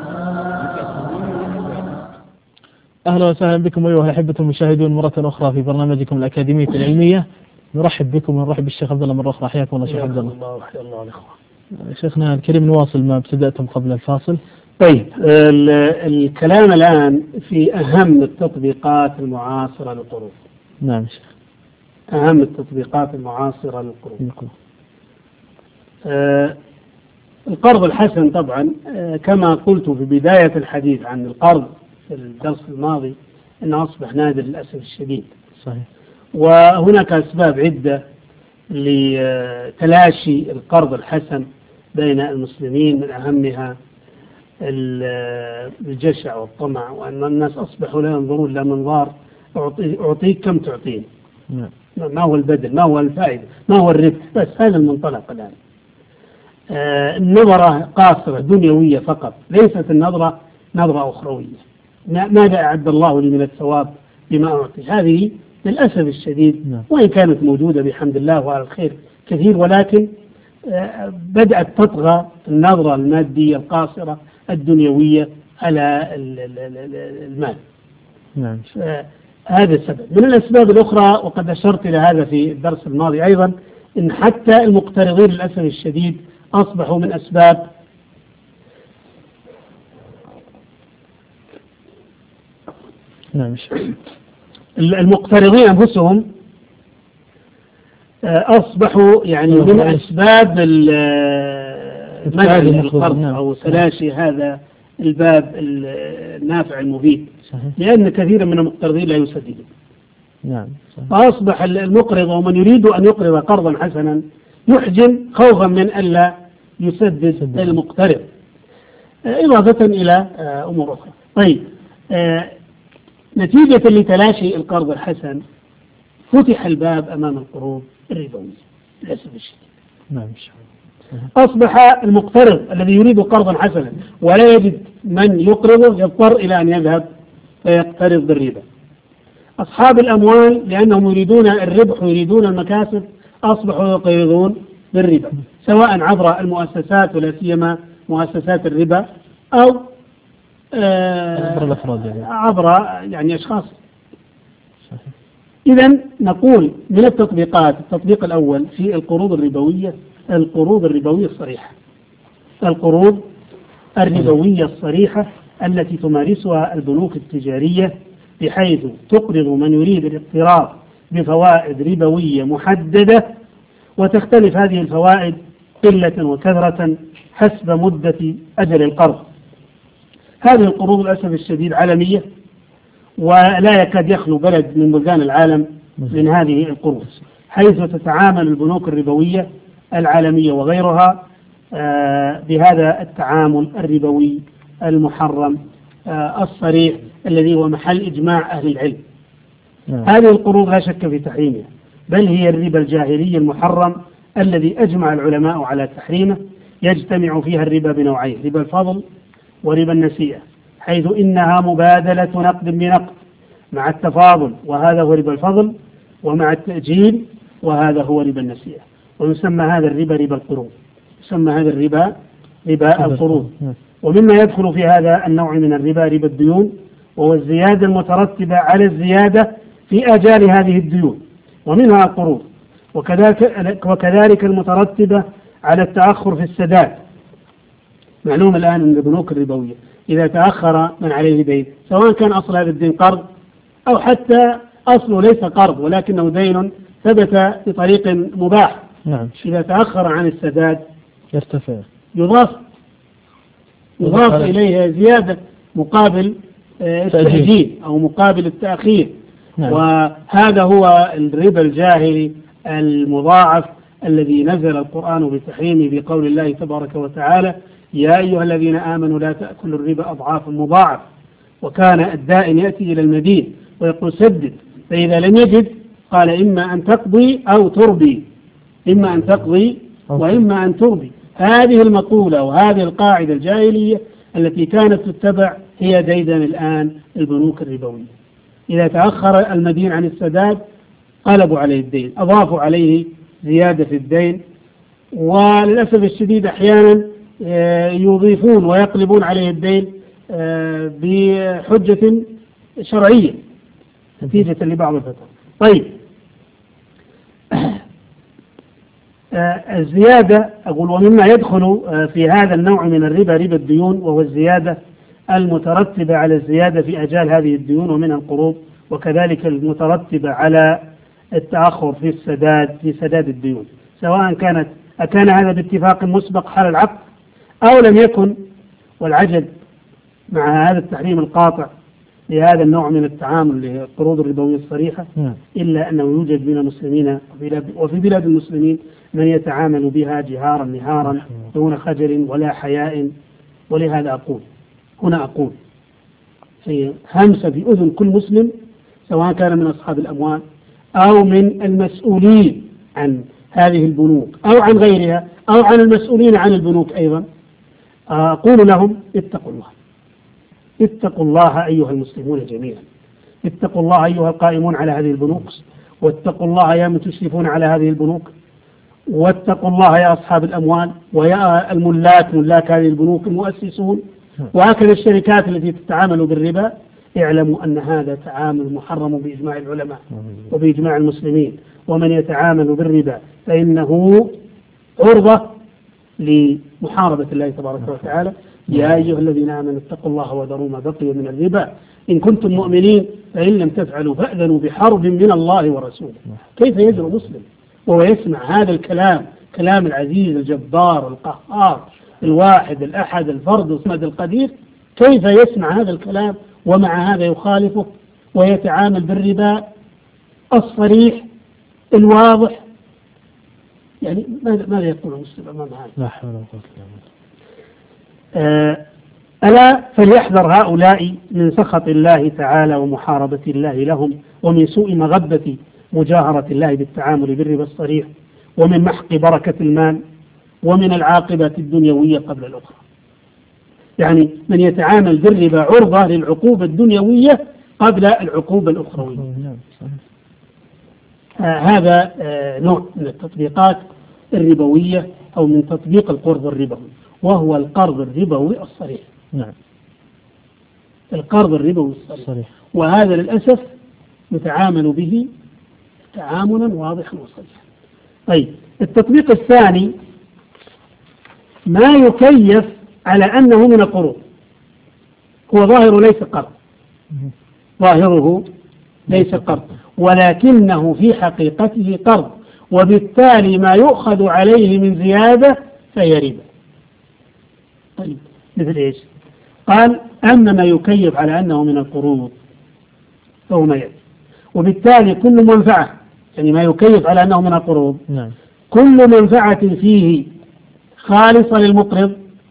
أهلا وسهلا بكم أيها الأحبة المشاهدون مرة أخرى في برنامجكم الأكاديمية العلمية. نرحب بكم ونرحب بالشيخ عبد الله مرة أخرى. حياكم الله شيخ عبد الله. الله الإخوة. شيخنا الكريم نواصل ما ابتدأتم قبل الفاصل. طيب الكلام الآن في أهم التطبيقات المعاصرة للقروض. نعم شيخ. أهم التطبيقات المعاصرة للقروض. آه القرض الحسن طبعا آه كما قلت في بداية الحديث عن القرض في الدرس الماضي أنه أصبح نادر للأسف الشديد. صحيح. وهناك أسباب عدة لتلاشي القرض الحسن بين المسلمين، من أهمها الجشع والطمع، وأن الناس أصبحوا لا ينظرون إلى منظار أعطيك كم تعطيني. نعم. ما هو البدل، ما هو الفائدة، ما هو الربح، بس هذا المنطلق الآن. آه النظرة قاصرة دنيوية فقط، ليست النظرة نظرة أخروية. ماذا أعد الله لي من الثواب بما أعطي؟ هذه للأسف الشديد نعم. وإن كانت موجودة بحمد الله وعلى الخير كثير، ولكن آه بدأت تطغى النظرة المادية القاصرة الدنيوية على المال. نعم. هذا السبب. من الأسباب الأخرى وقد أشرت إلى هذا في الدرس الماضي أيضا، إن حتى المقترضين للأسف الشديد أصبحوا من أسباب نعم. المقترضين أنفسهم أصبحوا يعني من أسباب منع القرض أو تلاشي هذا الباب النافع المفيد، لأن كثيرا من المقترضين لا يسددون. نعم. فأصبح المقرض ومن يريد أن يقرض قرضا حسنا يحجم خوفا من ألا يسدد المقترض، إضافة إلى أمور أخرى. طيب، نتيجة لتلاشي القرض الحسن فتح الباب أمام القروض الربوية للأسف الشديد. نعم. أصبح المقترض الذي يريد قرضا حسنا ولا يجد من يقرضه يضطر إلى أن يذهب فيقترض بالربا. أصحاب الأموال لأنهم يريدون الربح ويريدون المكاسب أصبحوا يقرضون بالربا، سواء عبر المؤسسات ولا سيما مؤسسات الربا أو آه عبر يعني أشخاص. إذن نقول من التطبيقات، التطبيق الأول في القروض الربوية القروض الربوية الصريحة، القروض الربوية الصريحة التي تمارسها البنوك التجارية، بحيث تقرض من يريد الاقتراض بفوائد ربوية محددة، وتختلف هذه الفوائد قلة وكثرة حسب مدة أجل القرض. هذه القروض للأسف الشديد عالمية، ولا يكاد يخلو بلد من بلدان العالم من هذه القروض، حيث تتعامل البنوك الربوية العالمية وغيرها بهذا التعامل الربوي المحرم الصريح الذي هو محل إجماع أهل العلم. هذه القروض لا شك في تحريمها، بل هي الربا الجاهلي المحرم الذي أجمع العلماء على تحريمه. يجتمع فيها الربا بنوعين، ربا الفضل وربا النسيئة، حيث إنها مبادلة نقد بنقد مع التفاضل، وهذا هو ربا الفضل، ومع التأجيل، وهذا هو ربا النسيئة. ويسمى هذا الربا ربا القروض، يسمى هذا الربا ربا القروض. ومما يدخل في هذا النوع من الربا ربا الديون، وهو الزيادة المترتبة على الزيادة في آجال هذه الديون، ومنها القروض، وكذلك, وكذلك المترتبة على التأخر في السداد. معلوم الآن أن البنوك الربوية إذا تأخر من عليه دين، سواء كان أصل هذا الدين قرض أو حتى أصله ليس قرض ولكنه دين ثبت بطريق مباح، نعم. إذا تأخر عن السداد يرتفع، يضاف يضاف إليه زيادة مقابل التأجيل أو مقابل التأخير. نعم. وهذا هو الربا الجاهلي المضاعف الذي نزل القرآن بتحريمه بقول الله تبارك وتعالى: يا أيها الذين آمنوا لا تأكلوا الربا أضعافا مضاعف. وكان الدائن يأتي إلى المدين ويقول سدد، فإذا لم يجد قال إما أن تقضي أو تربي، إما أن تقضي وإما أن تربي. هذه المقولة وهذه القاعدة الجاهلية التي كانت تتبع هي ديدن الآن البنوك الربوية. إذا تأخر المدين عن السداد قلبوا عليه الدين، أضافوا عليه زيادة في الدين، وللأسف الشديد أحيانا يضيفون ويقلبون عليه الدين بحجة شرعية نتيجة لبعض الفترة. طيب، الزيادة أقول ومما يدخل في هذا النوع من الربا ربا الديون، وهو الزيادة المترتبة على الزيادة في أجال هذه الديون ومن القروض، وكذلك المترتبة على التأخر في السداد في سداد الديون، سواء كانت أكان هذا باتفاق مسبق حال العقد أو لم يكن. والعجب مع هذا التحريم القاطع لهذا النوع من التعامل للقروض الربوية الصريحة، إلا أنه يوجد بين المسلمين وفي بلاد المسلمين من يتعامل بها جهارا نهارا دون خجل ولا حياء. ولهذا أقول هنا أقول في همسة في أذن كل مسلم، سواء كان من أصحاب الأموال أو من المسؤولين عن هذه البنوك أو عن غيرها أو عن المسؤولين عن البنوك أيضا، أقول لهم اتقوا الله، اتقوا الله أيها المسلمون جميعا، اتقوا الله أيها القائمون على هذه البنوك، واتقوا الله يا من تشرفون على هذه البنوك، واتقوا الله يا أصحاب الأموال ويا الملاك ملاك هذه البنوك المؤسسون، وهكذا الشركات التي تتعامل بالربا. اعلموا أن هذا تعامل محرم بإجماع العلماء وبإجماع المسلمين، ومن يتعامل بالربا فإنه عرضة لمحاربة الله تبارك وتعالى. يا أيها الذين آمنوا اتقوا الله وذروا ما بقي من الربا إن كنتم مؤمنين فإن لم تفعلوا فأذنوا بحرب من الله ورسوله. كيف يجرؤ مسلم وهو يسمع هذا الكلام، كلام العزيز الجبار القهار الواحد الأحد الفرد الصمد القدير، كيف يسمع هذا الكلام ومع هذا يخالفه ويتعامل بالربا الصريح الواضح؟ يعني ماذا يقول المسلم أمام هذا؟ لا حول ولا قوة إلا آه بالله. ألا فليحذر هؤلاء من سخط الله تعالى ومحاربة الله لهم، ومن سوء مغبة مجاهرة الله بالتعامل بالربا الصريح، ومن محق بركة المال، ومن العاقبة الدنيوية قبل الأخرى. يعني من يتعامل بالربا عرضة للعقوبة الدنيوية قبل العقوبة الأخروية. آه هذا آه نوع من التطبيقات الربوية أو من تطبيق القرض الربوي، وهو القرض الربوي الصريح. نعم. القرض الربوي الصريح. صريح. وهذا للأسف يتعامل به تعاملا واضحا وصريحا. طيب، التطبيق الثاني ما يكيف على أنه من القروض، هو ظاهره ليس قرض، ظاهره ليس قرض، ولكنه في حقيقته قرض، وبالتالي ما يؤخذ عليه من زيادة فهي ربا. طيب، مثل إيش؟ قال: أما ما يكيف على أنه من القروض فهو ما يأتي، وبالتالي كل منفعة، يعني ما يكيف على أنه من القروض، نعم. كل منفعة فيه خالصة للمقرض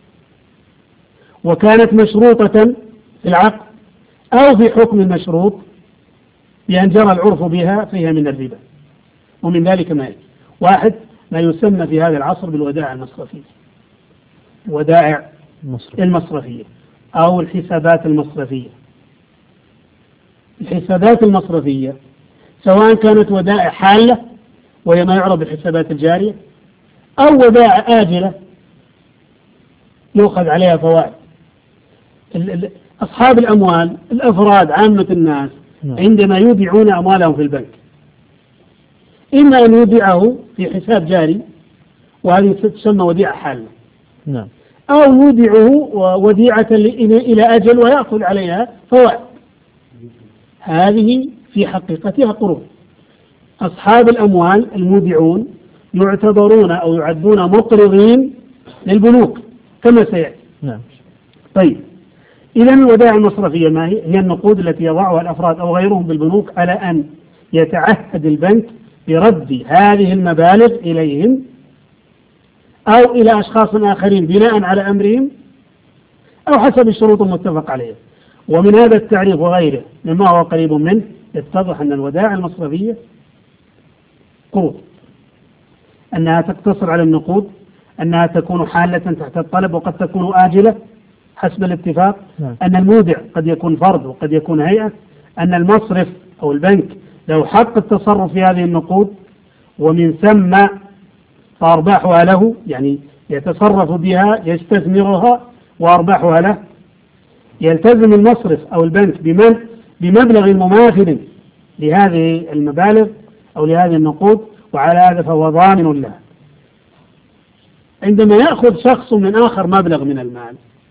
وكانت مشروطة في العقد أو في حكم المشروط بأن جرى العرف بها فهي من الربا. ومن ذلك ما يأتي: واحد، ما يسمى في هذا العصر بالودائع المصرفية، الودائع المصرفية أو الحسابات المصرفية. الحسابات المصرفية سواء كانت ودائع حالة وهي ما يعرف بالحسابات الجارية، أو ودائع آجلة يؤخذ عليها فوائد. أصحاب الأموال، الأفراد، عامة الناس، عندما يودعون أموالهم في البنك إما أن يودعه في حساب جاري وهذه تسمى وديعة حالة، نعم، أو يودعه وديعة إلى أجل ويأخذ عليها فوائد. هذه في حقيقتها قروض. أصحاب الأموال المودعون يعتبرون أو يعدون مقرضين للبنوك كما سيأتي. نعم. طيب، إذا الودائع المصرفية ما هي؟ هي النقود التي يضعها الأفراد أو غيرهم بالبنوك على أن يتعهد البنك برد هذه المبالغ إليهم أو إلى أشخاص آخرين بناء على أمرهم أو حسب الشروط المتفق عليها. ومن هذا التعريف وغيره مما هو قريب منه يتضح أن الودائع المصرفية قروض، أنها تقتصر على النقود، أنها تكون حالة تحت الطلب وقد تكون آجلة حسب الاتفاق، أن المودع قد يكون فرد وقد يكون هيئة، أن المصرف أو البنك له حق التصرف في هذه النقود ومن ثم فأرباحها له، يعني يتصرف بها يستثمرها وأرباحها له. يلتزم المصرف أو البنك بمن بمبلغ مماثل لهذه المبالغ أو لهذه النقود، وعلى هذا فهو ضامن لها. عندما يأخذ شخص من آخر مبلغ من المال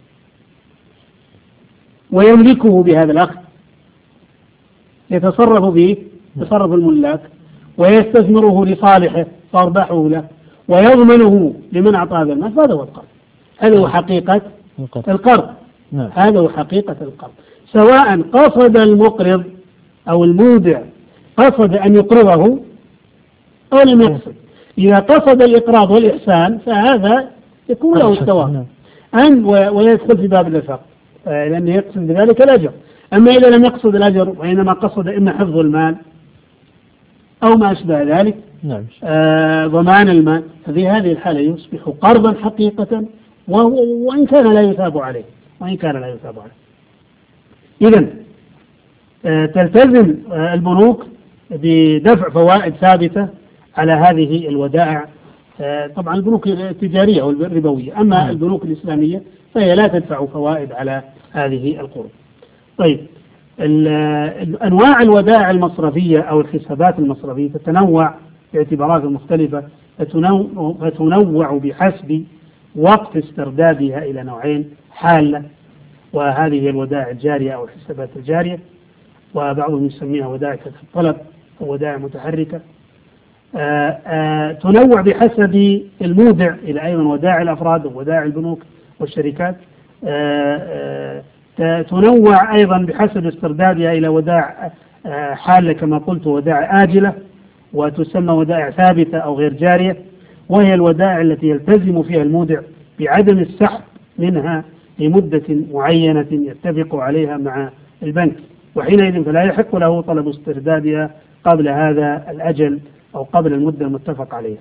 ويملكه بهذا الأخذ يتصرف به تصرف الملاك ويستثمره لصالحه فأرباحه له ويضمنه لمن أعطى هذا المال، هذا هو القرض. هذا هو حقيقة القرض. نعم. هذا هو حقيقة القرض، سواء قصد المقرض أو المودع قصد أن يقرضه أو لم يقصد. إذا قصد الإقراض والإحسان فهذا يكون له الثواب أن ويدخل في باب الإنفاق لأنه يقصد بذلك الأجر. أما إذا لم يقصد الأجر وإنما قصد إما حفظ المال أو ما أشبه ذلك، نعم، آه ضمان المال، ففي هذه الحالة يصبح قرضا حقيقة وإن كان لا يثاب عليه وإن كان لا يثاب عليه. إذن آه تلتزم آه البنوك بدفع فوائد ثابتة على هذه الودائع. آه طبعا البنوك التجارية أو الربوية، أما البنوك الإسلامية فهي لا تدفع فوائد على هذه القروض. طيب، أنواع الودائع المصرفية أو الحسابات المصرفية تتنوع باعتبارات مختلفة، فتنوع بحسب وقت استردادها إلى نوعين: حالة، وهذه هي الودائع الجارية أو الحسابات الجارية، وبعضهم يسميها ودائع تحت الطلب أو ودائع متحركة. آآ آآ تنوع بحسب المودع إلى أيضا ودائع الأفراد وودائع البنوك والشركات. آآ آآ تنوع أيضا بحسب استردادها إلى ودائع حالة كما قلت ودائع آجلة، وتسمى ودائع ثابتة أو غير جارية، وهي الودائع التي يلتزم فيها المودع بعدم السحب منها لمدة معينة يتفق عليها مع البنك، وحينئذ فلا يحق له طلب استردادها قبل هذا الأجل أو قبل المدة المتفق عليها.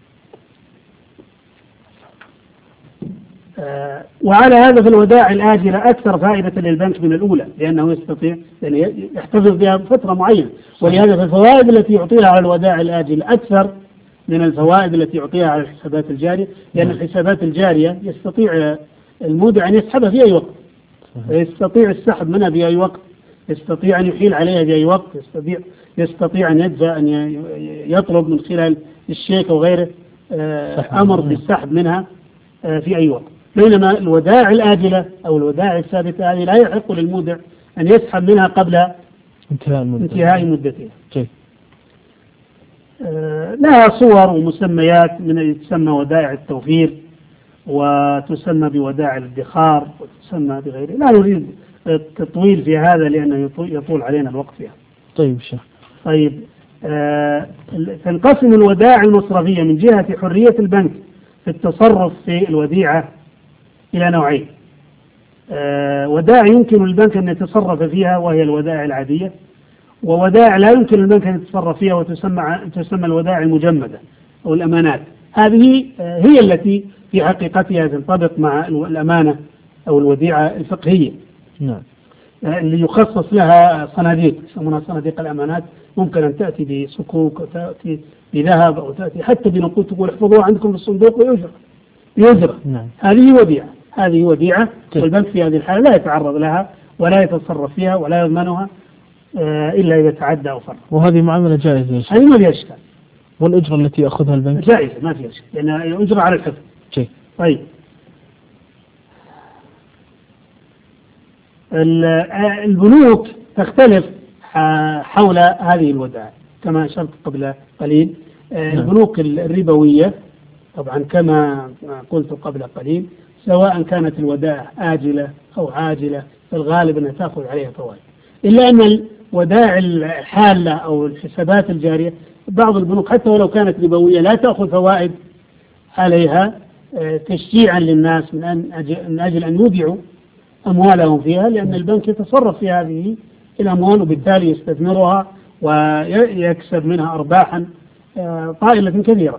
آه وعلى هذا في الودائع الآجلة أكثر فائدة للبنك من الأولى، لأنه يستطيع يعني يحتفظ بها بفترة معينة، ولهذا الفوائد التي يعطيها على الودائع الآجلة أكثر من الفوائد التي يعطيها على الحسابات الجارية، لأن الحسابات الجارية يستطيع المودع أن يسحبها في أي وقت، يستطيع السحب منها في أي وقت، يستطيع أن يحيل عليها في أي وقت، يستطيع يستطيع أن يدفع أن يطلب من خلال الشيك أو غيره أمر بالسحب منها في أي وقت. بينما الودائع الآجلة أو الودائع الثابتة هذه لا يحق للمودع أن يسحب منها قبل انتهاء مدتها. لها صور ومسميات، من تسمى ودائع التوفير، وتسمى بودائع الادخار، وتسمى بغيره. لا نريد التطويل في هذا لأنه يطول علينا الوقت فيها. طيب شيخ. طيب آه تنقسم الودائع المصرفية من جهة حرية البنك في التصرف في الوديعة إلى نوعين. آه ودائع يمكن البنك أن يتصرف فيها وهي الودائع العادية، وودائع لا يمكن البنك أن يتصرف فيها وتسمى تسمى الودائع المجمدة أو الأمانات. هذه آه هي التي في حقيقتها تنطبق مع الأمانة أو الوديعة الفقهية. نعم. اللي يخصص لها صناديق يسمونها صناديق الأمانات، ممكن أن تأتي بصكوك وتأتي بذهب أو تأتي حتى بنقود، تقول احفظوها عندكم في الصندوق ويجرى يجرى. نعم. هذه وديعة هذه وديعة والبنك في هذه الحالة لا يتعرض لها ولا يتصرف فيها ولا يضمنها آه إلا إذا تعدى أو فرط. وهذه معاملة جائزة يا شيخ؟ هذه ما فيها إشكال. والأجرة التي يأخذها البنك جائزة ما فيها إشكال لأنها أجرة على الحفظ. شيء. طيب البنوك تختلف حول هذه الودائع كما أشرت قبل قليل. البنوك الربوية طبعا كما قلت قبل قليل سواء كانت الودائع آجلة أو عاجلة فالغالب أنها تأخذ عليها فوائد، إلا أن الودائع الحالة أو الحسابات الجارية بعض البنوك حتى ولو كانت ربوية لا تأخذ فوائد عليها تشجيعا للناس من أجل أن يودعوا أموالهم فيها، لأن البنك يتصرف في هذه الأموال وبالتالي يستثمرها ويكسب منها أرباحا طائلة كبيرة.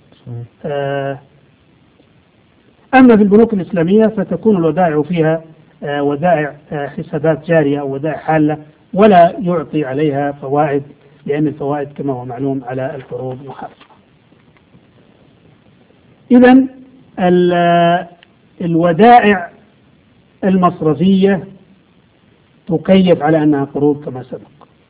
أما في البنوك الإسلامية فتكون الودائع فيها ودائع حسابات جارية أو ودائع حالة ولا يعطي عليها فوائد، لأن الفوائد كما هو معلوم على القروض محافظة. إذن الودائع المصرفية تكيف على أنها قروض كما سبق.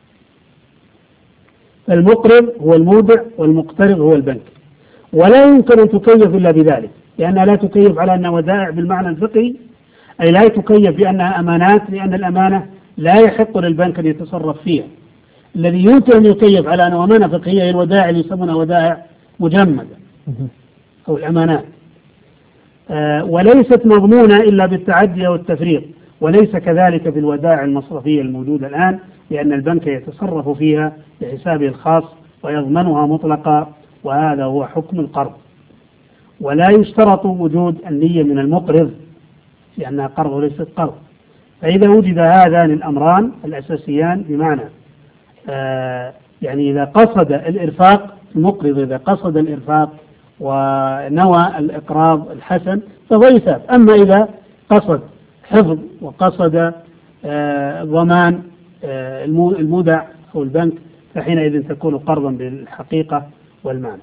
المقرض هو المودع والمقترض هو البنك، ولا يمكن أن تكيف إلا بذلك، لأنها لا تكيف على أنها ودائع بالمعنى الفقهي، أي لا تكيف بأنها أمانات، لأن الأمانة لا يحق للبنك أن يتصرف فيها. الذي يمكن أن يكيف على أنها أمانة فقهية هي الودائع اللي يسمونها ودائع مجمدة أو الأمانات، آه وليست مضمونة إلا بالتعدي أو التفريط، وليس كذلك في الودائع المصرفية الموجودة الآن، لأن البنك يتصرف فيها بحسابه الخاص ويضمنها مطلقا، وهذا هو حكم القرض. ولا يشترط وجود النية من المقرض لأنها قرض وليست قرض. فإذا وجد هذان الأمران الأساسيان بمعنى آه يعني إذا قصد الإرفاق المقرض إذا قصد الإرفاق ونوى الإقراض الحسن فهو يثاب. أما إذا قصد حفظ وقصد آه ضمان آه المودع أو البنك فحينئذ تكون قرضا بالحقيقة والمعنى.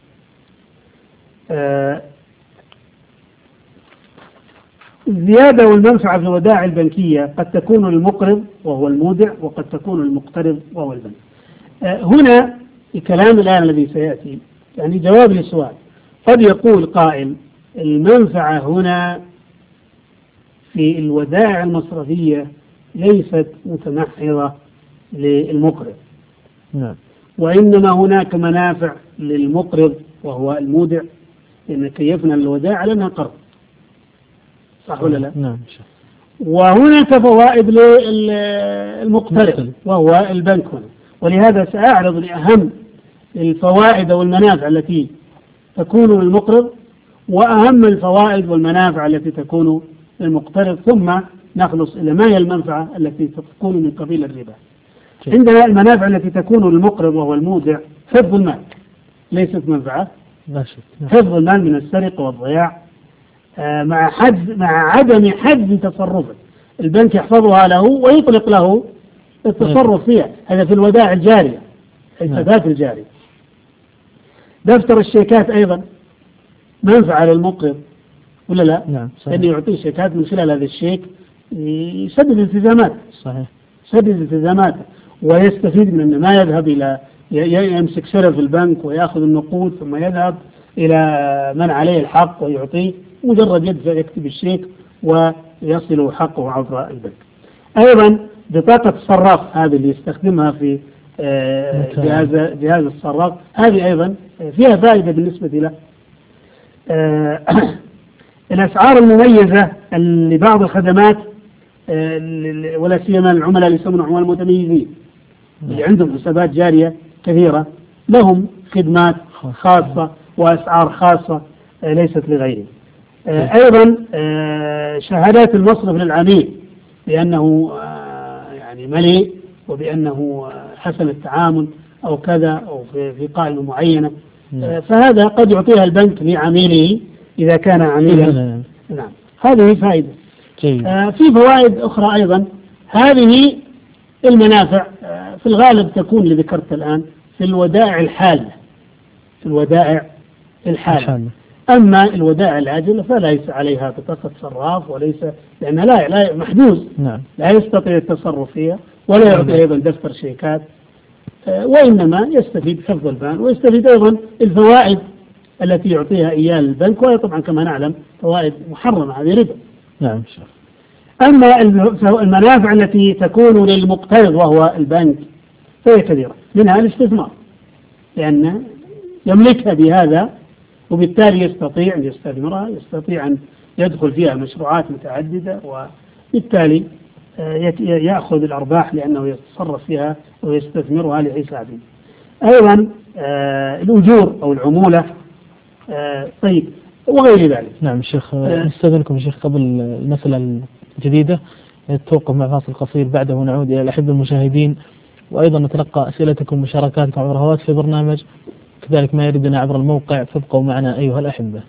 آه الزيادة والمنفعة في الودائع البنكية قد تكون للمقرض وهو المودع، وقد تكون للمقترض وهو البنك. آه هنا الكلام الآن الذي سيأتي يعني جواب للسؤال. قد يقول قائل المنفعة هنا في الودائع المصرفية ليست متمحضة للمقرض. نعم. وإنما هناك منافع للمقرض وهو المودع، لأن كيفنا الودائع على أنها قرض، صح ولا لا؟ نعم. وهناك فوائد للمقترض وهو البنك هنا، ولهذا سأعرض لأهم الفوائد والمنافع التي تكون للمقرض وأهم الفوائد والمنافع التي تكون للمقترض، ثم نخلص إلى ما هي المنفعة التي تكون من قبيل الربا. عندنا المنافع التي تكون للمقرض وهو المودع: حفظ المال، ليست منفعة، حفظ المال من السرقة والضياع، مع حد مع عدم حد تصرفه، البنك يحفظها له ويطلق له التصرف فيها، هذا في الودائع الجارية، الحسابات الجارية. دفتر الشيكات أيضا منفعة للمقرض ولا لا؟ نعم. لأنه يعطيه شيكات، من خلال هذا الشيك يسدد التزاماته. صحيح. يسدد التزاماته ويستفيد من أنه ما يذهب إلى يمسك سرف البنك ويأخذ النقود ثم يذهب إلى من عليه الحق ويعطيه، مجرد يدفع يكتب الشيك ويصل حقه عبر البنك. أيضا بطاقة الصراف هذه اللي يستخدمها في جهاز جهاز الصراف، هذه أيضا فيها فائدة بالنسبة له. الأسعار المميزة لبعض الخدمات، ولا سيما العملاء اللي يسمون عملاء متميزين اللي عندهم حسابات جارية كثيرة، لهم خدمات خاصة وأسعار خاصة ليست لغيره. أيضا شهادات المصرف للعميل بأنه يعني مليء وبأنه حسن التعامل أو كذا أو في قائمة معينة، فهذا قد يعطيها البنك لعميله إذا كان عميلا. نعم، هذه فائدة. آه في فوائد أخرى أيضا. هذه المنافع آه في الغالب تكون اللي ذكرت الآن في الودائع الحالة، في الودائع الحالة. أما الودائع العاجلة فليس عليها بطاقة صراف، وليس لأنها لا لا محجوز. نعم. لا يستطيع التصرف فيها ولا يعطي أيضا دفتر شيكات، آه وإنما يستفيد حفظ المال ويستفيد أيضا الفوائد التي يعطيها إياه البنك، وهي طبعا كما نعلم فوائد محرمة، هذه ربا. نعم. أما المنافع التي تكون للمقترض وهو البنك فهي كثيرة، منها الاستثمار، لأن يملكها بهذا وبالتالي يستطيع أن يستثمرها، يستطيع أن يدخل فيها مشروعات متعددة، وبالتالي يأخذ الأرباح لأنه يتصرف فيها ويستثمرها لحسابه. أيضا الأجور أو العمولة، طيب، وغير ذلك. نعم شيخ، نستأذنكم شيخ قبل المسألة الجديدة نتوقف مع فاصل قصير، بعده نعود إلى الأحبة المشاهدين، وأيضا نتلقى أسئلتكم ومشاركاتكم عبر الهواتف في البرنامج، كذلك ما يردنا عبر الموقع، فابقوا معنا أيها الأحبة.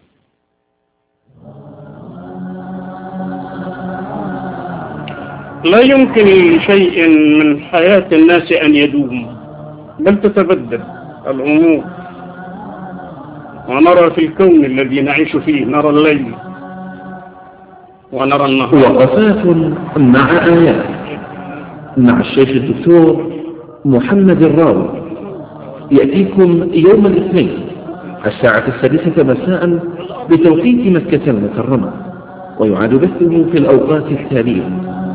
لا يمكن لشيء من حياة الناس أن يدوم، بل تتبدل الأمور، ونرى في الكون الذي نعيش فيه، نرى الليل ونرى النهار. وقفات مع آيات مع الشيخ الدكتور محمد الراوي، يأتيكم يوم الاثنين الساعة السادسة مساء بتوقيت مكة المكرمة، ويعاد بثه في الأوقات التالية: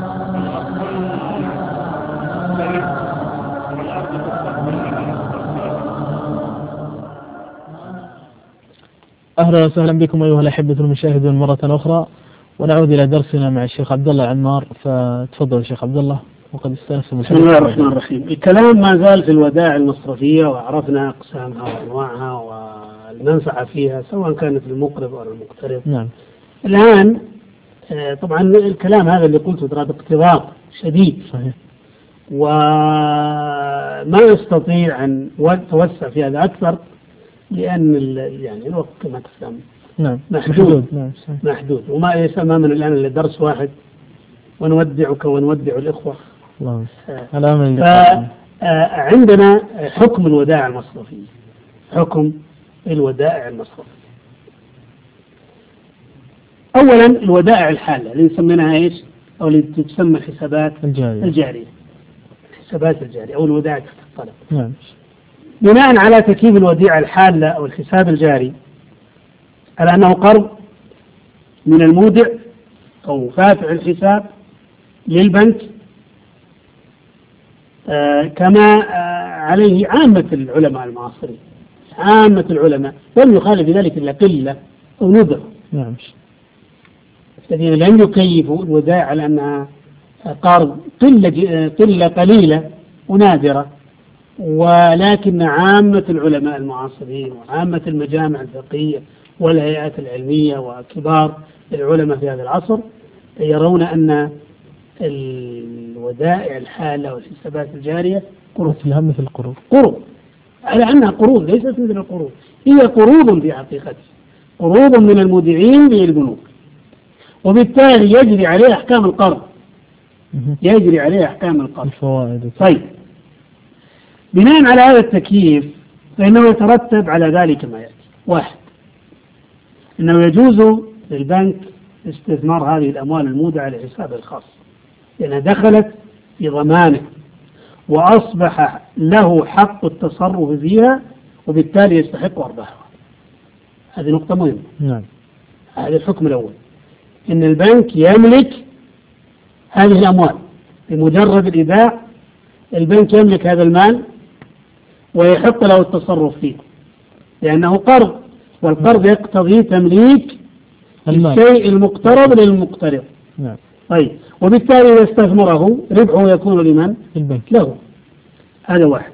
أهلا وسهلا بكم أيها الأحبة المشاهدون مرة أخرى، ونعود إلى درسنا مع الشيخ عبد الله عمار. فتفضل الشيخ عبد الله وقد استأنستم. بسم الله الرحمن الرحيم. الكلام ما زال في الودائع المصرفية، وعرفنا أقسامها وأنواعها والمنفعة فيها سواء كانت للمقرض أو للمقترض. نعم. الآن طبعا الكلام هذا اللي قلته ترى باقتضاب شديد. صحيح. وما يستطيع أن توسع في هذا أكثر، لأن يعني الوقت كما تفهم نعم محدود. نعم. محدود، وما ليس أمامنا الآن إلا درس واحد، ونودعك ونودع الإخوة. الله. فعندنا حكم الودائع المصرفية. حكم الودائع المصرفية. أولا الودائع الحالة اللي نسميناها إيش؟ أو اللي تسمى الحسابات الجارية. الجارية. الحسابات الجارية أو الودائع تحت الطلب. نعم. بناء على تركيب الوديعة الحالة أو الحساب الجاري على أنه قرض من المودع أو فاتح الحساب للبنك، آه كما آه عليه عامة العلماء المعاصرين، عامة العلماء لم يخالف ذلك إلا قلة أو ندر. نعم. الذين لم يكيفوا الودائع على أنها قرض قلة قلة قليلة ونادرة، ولكن عامة العلماء المعاصرين وعامة المجامع الفقهية والهيئات العلمية وكبار العلماء في هذا العصر يرون أن الودائع الحالة والحسابات الجارية قروض لها مثل القروض، قروض على أنها قروض ليست مثل القروض، هي قروض في حقيقتها، قروض من المودعين للبنوك، وبالتالي يجري عليه أحكام القرض، يجري عليه أحكام القرض. الفوائد. طيب، بناء على هذا التكييف فإنه يترتب على ذلك ما يأتي. واحد، أنه يجوز للبنك استثمار هذه الأموال المودعة لحسابه الخاص لأنها دخلت في ضمانه وأصبح له حق التصرف فيها، وبالتالي يستحق أرباحها. هذه نقطة مهمة. نعم. هذا الحكم الأول، أن البنك يملك هذه الأموال بمجرد الإيداع، البنك يملك هذا المال ويحق له التصرف فيه لأنه قرض، والقرض يقتضي تمليك الشيء المقترض للمقترض. نعم. طيب، وبالتالي إذا استثمره ربحه يكون لمن؟ البنك. له. هذا واحد.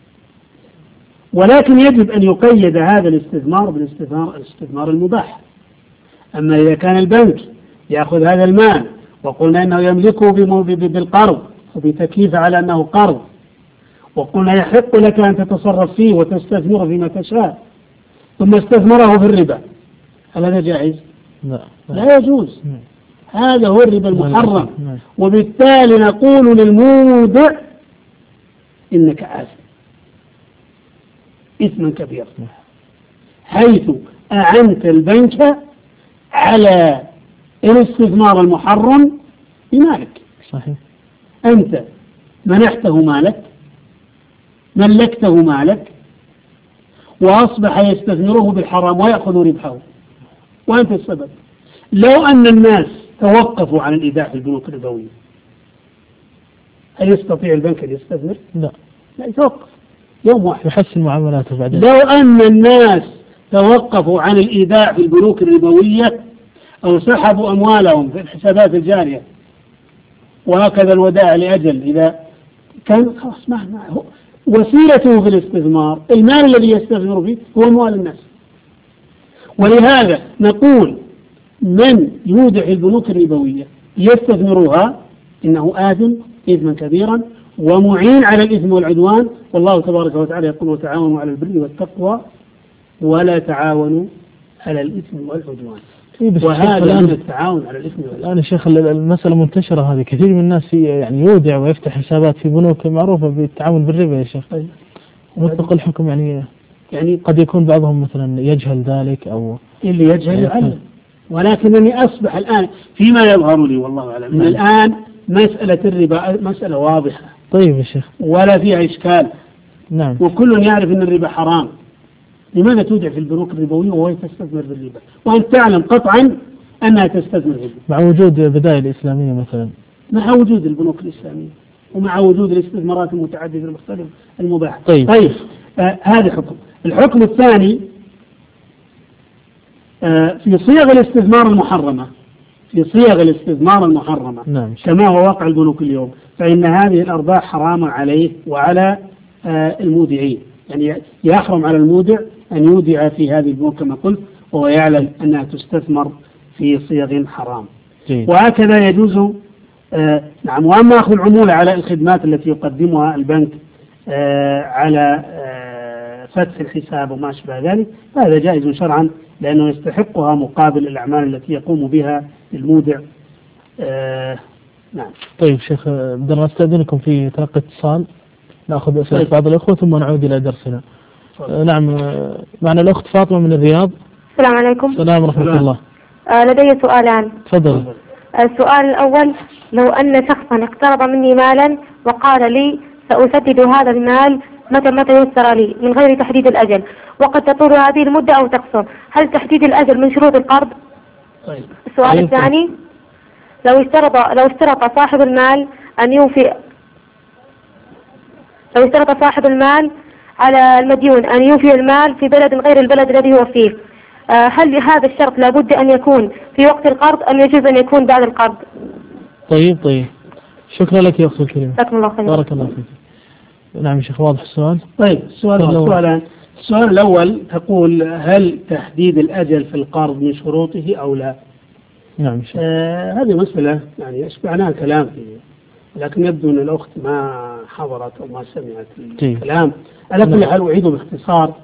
ولكن يجب أن يقيد هذا الاستثمار بالاستثمار الاستثمار المباح. أما إذا كان البنك يأخذ هذا المال وقلنا أنه يملكه بالقرض وبتكييف على أنه قرض، وقلنا يحق لك أن تتصرف فيه وتستثمره فيما تشاء، ثم استثمره في الربا، هل هذا جائز؟ لا. لا يجوز. نعم. هذا هو الربا المحرم. نعم. وبالتالي نقول للمودع إنك آثم إثما كبيرا، حيث أعنت البنك على الاستثمار المحرم بمالك. صحيح. أنت منحته مالك، ملكته مالك، وأصبح يستثمره بالحرام ويأخذ ربحه، وأنت السبب. لو أن الناس توقفوا عن الإيداع في البنوك الربوية، هل يستطيع البنك أن يستثمر؟ لا. لا، يتوقف يوم واحد، يحسن معاملاته بعدين. لو أن الناس توقفوا عن الإيداع في البنوك الربوية أو سحبوا أموالهم في الحسابات الجارية وهكذا الودائع لأجل، إذا كان خلاص ما هو وسيلته في الاستثمار، المال الذي يستثمر فيه هو أموال الناس. ولهذا نقول من يودع البنوك الربوية يستثمرها إنه آثم إثما كبيرا ومعين على الإثم والعدوان، والله تبارك وتعالى يقول: وتعاونوا على البر والتقوى ولا تعاونوا على الإثم والعدوان. وهذا من التعاون على الإثم والعدوان. الآن يا شيخ المسألة منتشرة هذه، كثير من الناس يعني يودع ويفتح حسابات في بنوك معروفة بالتعاون بالربا يا شيخ. مطلق الحكم يعني يعني قد يكون بعضهم مثلا يجهل ذلك أو اللي يجهل يعلم، ولكنني أصبح الآن فيما يظهر لي والله أعلم من الآن مسألة الربا مسألة واضحة. طيب يا شيخ. ولا فيها إشكال. نعم. وكل يعرف أن الربا حرام. لماذا تودع في البنوك الربوية وهي تستثمر بالربا وأنت تعلم قطعا أنها تستثمر بالربا؟ مع وجود بدائل إسلامية مثلا، مع وجود البنوك الإسلامية ومع وجود الاستثمارات المتعددة المختلفة المباحة. طيب, طيب. آه هذا حكم. الحكم الثاني آه في صيغ الاستثمار المحرمة، في صيغ الاستثمار المحرمة نعم. كما هو واقع البنوك اليوم، فإن هذه الأرباح حرام عليه وعلى آه المودعين، يعني يحرم على المودع أن يودع في هذه البنوك كما قلت وهو يعلم أنها تستثمر في صيغ حرام. جيد. وهكذا يجوز آه نعم. وأما أخذ العمولة على الخدمات التي يقدمها البنك آه على آه فتح الحساب وما شابه ذلك، هذا جائز شرعا لأنه يستحقها مقابل الأعمال التي يقوم بها المودع. آه نعم. طيب شيخ، بدنا نستأذنكم في تلقي اتصال، نأخذ أسئلة طيب. بعض الأخوة ثم نعود إلى درسنا. آه نعم، معنا الأخت فاطمة من الرياض. السلام عليكم. السلام ورحمة الله. آه لدي سؤالان. تفضل. السؤال الأول: لو أن شخصا اقترض مني مالا وقال لي سأسدد هذا المال متى متى يسر لي من غير تحديد الأجل، وقد تطول هذه المدة أو تقصر، هل تحديد الأجل من شروط القرض؟ طيب. السؤال طيب. الثاني: لو اشترط لو اشترط صاحب المال أن يوفي لو اشترط صاحب المال على المديون أن يوفي المال في بلد غير البلد الذي هو فيه، هل هذا الشرط لابد أن يكون في وقت القرض أم يجوز أن يكون بعد القرض؟ طيب طيب شكرا لك يا أخت الكريمة. جزاكم الله خير. بارك الله فيك. نعم يا شيخ واضح السؤال. طيب السؤال السؤالان. السؤال الأول تقول هل تحديد الأجل في القرض من شروطه أو لا؟ نعم شيخ. آه هذه مسألة يعني أشبعناها كلام فيه، لكن يبدو أن الأخت ما حضرت أو ما سمعت الكلام. على كل حال أعيده باختصار.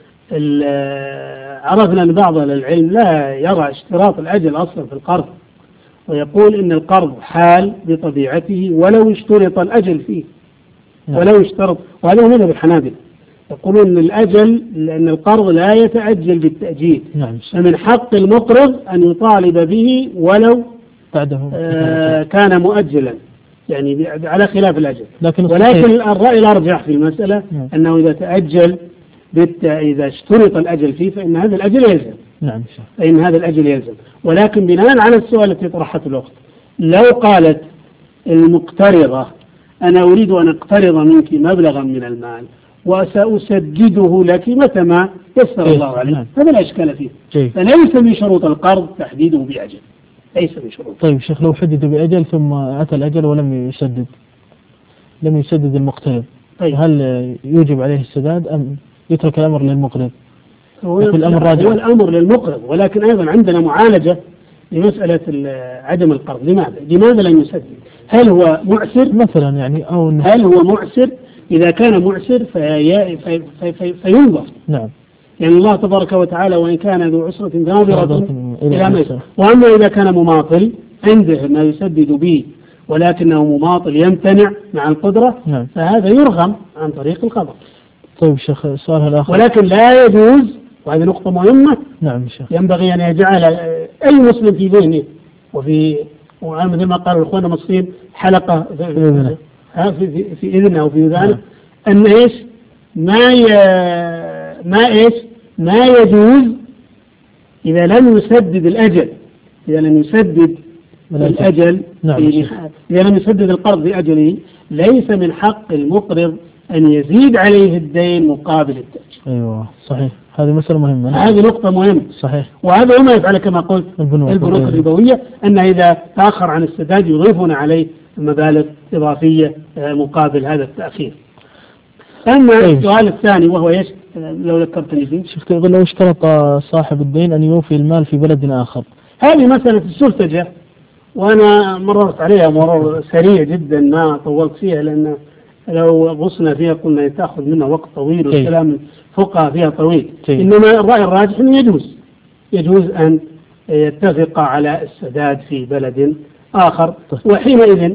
عرفنا أن بعض العلم لا يرى اشتراط الأجل أصلا في القرض، ويقول إن القرض حال بطبيعته ولو اشترط الأجل فيه. نعم. ولو اشترط، وهذا هو مذهب الحنابلة، يقولون أن الأجل لأن القرض لا يتأجل بالتأجيل. نعم. فمن حق المقرض أن يطالب به ولو بعده آه كان مؤجلا، يعني على خلاف الأجل. لكن, ولكن الرأي الأرجح في المسألة نعم. أنه إذا تأجل بالت... إذا اشترط الأجل فيه فإن هذا الأجل يلزم. نعم. فإن هذا الأجل يلزم. ولكن بناء على السؤال التي طرحته الأخت، لو قالت المقترضة أنا أريد أن أقترض منك مبلغا من المال وسأسدده لك متى ما يسر الله عليه، نعم. هذا لا إشكال فيه. جي. فليس من شروط القرض تحديده بأجل، ليس من شروط. طيب شيخ، لو حدد بأجل ثم أتى الأجل ولم يسدد لم يسدد المقترض، طيب. هل يوجب عليه السداد أم يترك الأمر للمقرض؟ هو, الأمر هو الأمر للمقرض، ولكن أيضا عندنا معالجة لمسألة عدم القرض. لماذا؟ لماذا لم يسدد؟ هل هو معسر مثلا يعني أو هل هو معسر؟ إذا كان معسر في في في في فينظر. نعم. يعني الله تبارك وتعالى وإن كان ذو عسرة ناظرة إلى ميسر. وأما إذا كان مماطل عنده ما يسدد به ولكنه مماطل يمتنع مع القدرة، نعم. فهذا يرغم عن طريق القضاء. طيب شيخ، السؤال الآخر. ولكن لا يجوز، وهذه نقطة مهمة، نعم شيخ، ينبغي أن يجعل أي مسلم في ذهنه وفي ومثل ما قال الأخوان المصريين حلقة في في, في إذنه وفي ذلك، أن إيش ما ي... ما إيش ما يجوز إذا لم يسدد الأجل إذا لم يسدد الأجل نعم. إذا لم يسدد القرض بأجله ليس من حق المقرض أن يزيد عليه الدين مقابل التأجيل. أيوة صحيح، هذه مسألة مهمة. هذه نقطة مهمة. صحيح. وهذا ما يفعل كما قلت البنوك, البنوك الربوية، أن إذا تأخر عن السداد يضيفون عليه مبالغ إضافية مقابل هذا التأخير. أما السؤال الثاني وهو إيش لو ذكرتني فيه؟ شيخ، لو اشترط صاحب الدين أن يوفي المال في بلد آخر. هذه مسألة السلسجة، وأنا مررت عليها مرور سريع جدا ما طولت فيها، لأن لو غصنا فيها قلنا تأخذ منا وقت طويل والكلام الفقهاء فيها طويل. كي. إنما الرأي الراجح أنه يجوز يجوز أن يتفق على السداد في بلد آخر. طيب. وحينئذ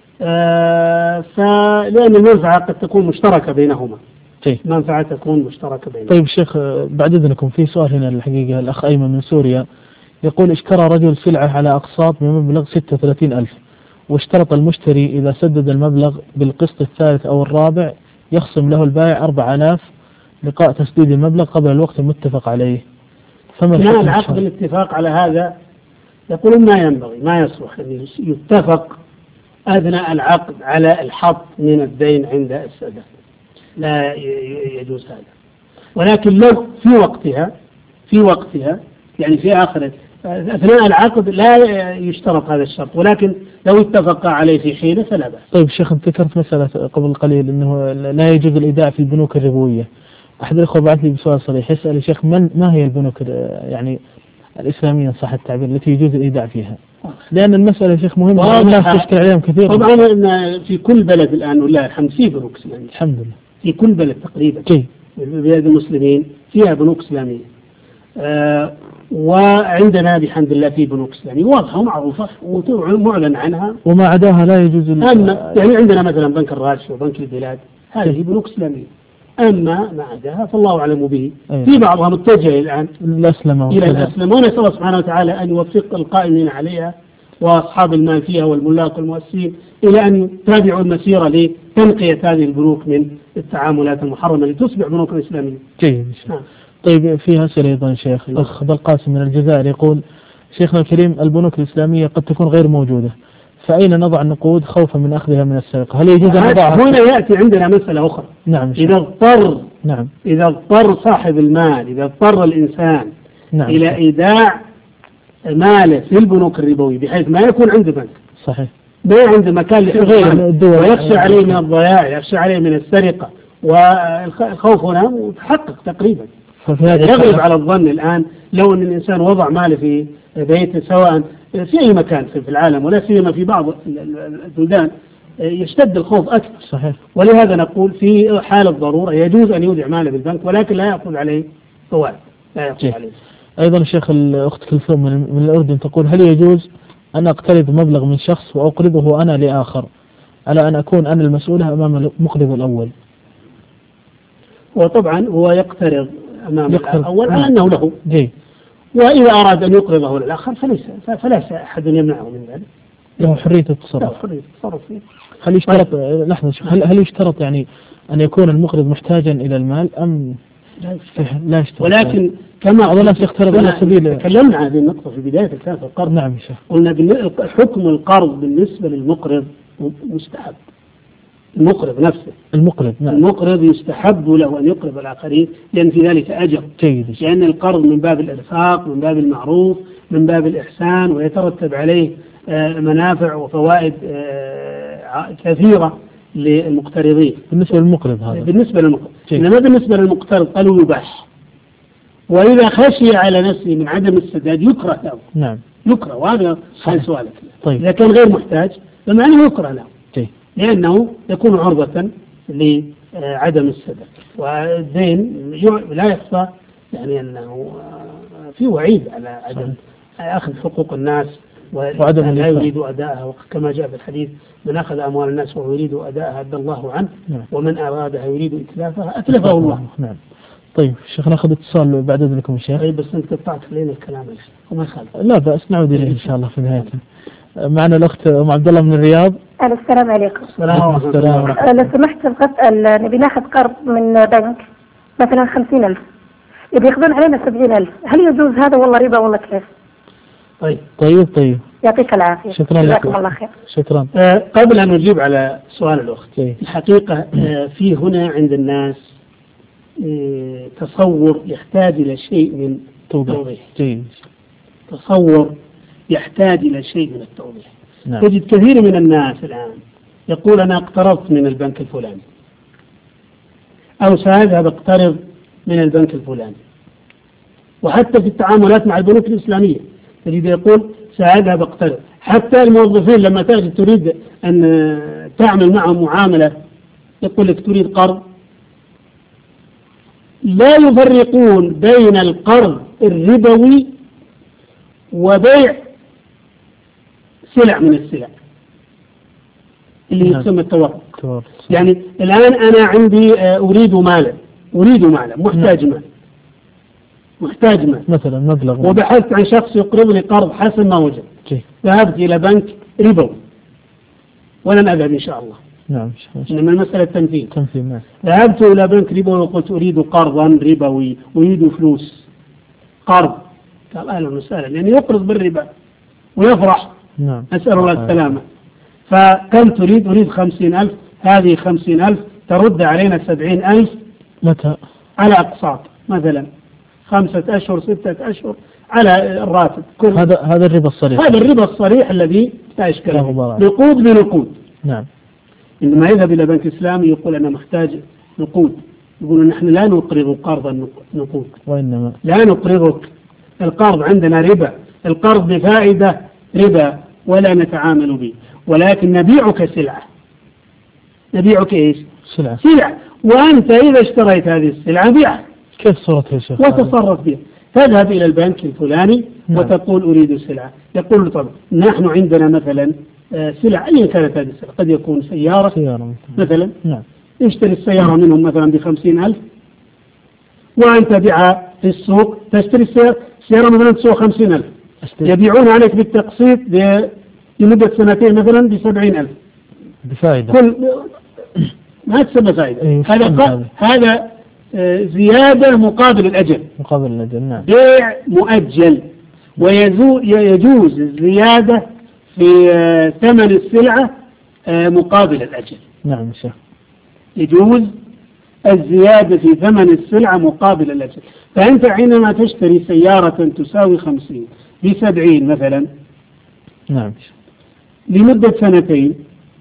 آه فلأن المنفعة قد تكون مشتركة بينهما. طيب. منفعة تكون مشتركة بينهما. طيب شيخ، بعد إذنكم في سؤال هنا الحقيقة. الأخ أيمن من سوريا يقول اشترى رجل سلعة على أقساط بمبلغ ستة وثلاثين ألف، واشترط المشتري إذا سدد المبلغ بالقسط الثالث أو الرابع يخصم له البائع أربع آلاف لقاء تسديد المبلغ قبل الوقت المتفق عليه. فما العقد الاتفاق على هذا؟ يقولون ما ينبغي ما يصلح أن يتفق أثناء العقد على الحط من الدين عند السداد، لا يجوز هذا. ولكن لو في وقتها في وقتها يعني في آخر أثناء العقد لا يشترط هذا الشرط، ولكن لو اتفق عليه في حينه فلا بأس. طيب شيخ، ذكرت مسألة قبل قليل أنه لا يجوز الإيداع في البنوك الربوية. أحد الأخوة بعث لي بسؤال صريح يسأل يا شيخ من ما هي البنوك يعني الإسلامية صح التعبير التي يجوز الإيداع فيها؟ لأن المسألة يا شيخ مهمة والناس تشكل عليهم كثير. طبعا إن في كل بلد الآن والله الحمد في بنوك إسلامية الحمد لله، في كل بلد تقريبا في بلاد المسلمين فيها بنوك إسلامية. آه وعندنا بحمد الله في بنوك إسلامية واضحة ومعروفة ومعلن عنها، وما عداها لا يجوز. أما يعني عندنا مثلا بنك الراجح وبنك البلاد هذه بنوك إسلامية، أما ما عداها فالله أعلم به. أيوة. في بعضها متجه الآن الأسلمة إلى الأسلمة، ونسأل الله سبحانه وتعالى أن يوفق القائمين عليها وأصحاب المال فيها والملاك والمؤسسين إلى أن يتابعوا المسيرة لتنقية هذه البنوك من التعاملات المحرمة لتصبح بنوك إسلامية. جيد. نعم. طيب فيها أسئلة أيضا شيخ. الأخ بالقاسم من الجزائر يقول شيخنا الكريم البنوك الإسلامية قد تكون غير موجودة، فأين نضع النقود خوفا من أخذها من السرقة؟ هل يجوز أن نضعها؟ هنا يأتي عندنا مسألة أخرى. نعم. إذا اضطر نعم. إذا اضطر صاحب المال، إذا اضطر الإنسان نعم. إلى إيداع ماله في البنوك الربوي بحيث ما يكون عنده بنك، صحيح، ما عنده مكان لحفظه ويخشى عليه من الضياع، يخشى عليه من السرقة، والخوف هنا متحقق تقريبا. يغلب على الظن الآن لو أن الإنسان وضع ماله في بيته سواء في أي مكان في العالم ولا سيما في بعض البلدان يشتد الخوف أكثر. صحيح. ولهذا نقول في حالة ضرورة يجوز أن يودع ماله بالبنك ولكن لا يأخذ عليه فوائد، لا يأخذ عليه. أيضا الشيخ الأخت كلثوم من الأردن تقول: هل يجوز أن أقترض مبلغ من شخص وأقرضه أنا لآخر على أن أكون أنا المسؤولة أمام المقرض الأول؟ وطبعا هو يقترض أمام الأول على أنه له، جي. وإذا أراد أن يقرضه للآخر فليس فليس أحد يمنعه من ذلك، له حرية التصرف. حرية التصرف فيه. هل يشترط لحظة هل هل يشترط يعني أن يكون المقرض محتاجا إلى المال أم لا يشترط؟ ولكن كما أظن يقترض على سبيل. تكلمنا عن هذه النقطة في بداية الكلام في القرض. نعم يا شيخ. قلنا حكم القرض بالنسبة للمقرض مستحب. المقرض نفسه المقرض نعم. المقرض يستحب له أن يقرض الآخرين لأن في ذلك أجر جيد. لأن القرض من باب الإرفاق، من باب المعروف، من باب الإحسان، ويترتب عليه منافع وفوائد كثيرة للمقترضين. بالنسبة للمقرض هذا بالنسبة للمقرض. إنما بالنسبة للمقترض قالوا يباح، وإذا خشي على نفسه من عدم السداد يكره له. نعم. يكره، وهذا حال سؤالك. طيب. إذا كان غير محتاج فمعناه يكره له. طيب. لأنه يكون عرضة لعدم السداد. والدين لا يخفى يعني أنه في وعيد على عدم أخذ حقوق الناس وعدم لا يريد أداءها، كما جاء في الحديث: من أخذ أموال الناس وهو يريد أداءها أدى الله عنه، نعم. ومن أرادها يريد إتلافها أتلفه الله. نعم. طيب شيخ ناخذ اتصال بعد إذنكم يا شيخ. طيب بس أنت قطعت علينا الكلام وما يخالف. لا بأس، نعود إليه إن شاء الله في نهايته. معنا الأخت أم عبد الله من الرياض. السلام عليكم. السلام ورحمة الله. لو سمحت نبي ناخذ قرض من بنك مثلا خمسين ألف، يبي ياخذون علينا سبعين ألف، هل يجوز هذا والله ربا ولا كيف؟ طيب طيب طيب يعطيك العافية. شكرا جزاكم الله خير. شكرا. آه قبل أن نجيب على سؤال الأخت، طيب. الحقيقة آه في هنا عند الناس آه تصور يحتاج إلى شيء من توضيح. جيد. تصور يحتاج إلى شيء من التوضيح. نعم. تجد كثير من الناس الآن يقول أنا اقترضت من البنك الفلاني، أو سأذهب اقترض من البنك الفلاني. وحتى في التعاملات مع البنوك الإسلامية تجد يقول سأذهب اقترض. حتى الموظفين لما تجد تريد أن تعمل معهم معاملة يقول لك تريد قرض. لا يفرقون بين القرض الربوي وبيع سلع من السلع اللي نعم. يسمى التورق. تورط. يعني الآن أنا عندي أريد مالا أريد مالا محتاج مال محتاج مال مثلا مبلغ، وبحثت عن شخص يقرض لي قرض حسن ما وجد. جي. ذهبت إلى بنك ربوي ولن أذهب إن شاء الله. نعم. إنما المسألة تنفيذ. تنفيذ. نعم. ذهبت إلى بنك ربوي وقلت أريد قرضا ربوي، أريد فلوس قرض. قال أهلا وسهلا، يعني يقرض بالربا ويفرح. نعم. أسأل الله السلامة. فكم تريد؟ أريد خمسين ألف. هذه خمسين ألف ترد علينا سبعين ألف. متى؟ على أقساط مثلا خمسة أشهر ستة أشهر على الراتب. كل هذا هذا الربا الصريح. هذا الربا الصريح الذي لا إشكال فيه. نقود بنقود. نعم. عندما يذهب إلى بنك إسلامي يقول أنا محتاج نقود، يقول نحن لا نقرض قرضا نقود، وإنما لا نقرضك. القرض عندنا ربا، القرض بفائدة ربا ولا نتعامل به، ولكن نبيعك سلعة. نبيعك إيش؟ سلعة. سلعة، وأنت إذا اشتريت هذه السلعة بيعها. كيف صورتها يا شيخ؟ وتصرف بها. تذهب إلى البنك الفلاني نعم. وتقول أريد سلعة، يقول طبعا نحن عندنا مثلا سلع أي كانت هذه السلعة، قد يكون سيارة, سيارة مثلا. نعم. اشتري السيارة منهم مثلا بخمسين ألف، وأنت بيعها في السوق. تشتري السيارة, السيارة مثلا تسوى خمسين ألف، يبيعون عليك بالتقسيط لمدة سنتين مثلا بسبعين ألف بفائدة. كل ما تسمى فائدة. أيه هذا هذا زيادة مقابل الأجل. مقابل الأجل. نعم. بيع مؤجل. ويجوز الزيادة في آه، ثمن السلعة آه، مقابل الأجل. نعم شيخ. يجوز الزيادة في ثمن السلعة مقابل الأجل. فأنت حينما تشتري سيارة تساوي خمسين بسبعين مثلا نعم لمدة سنتين،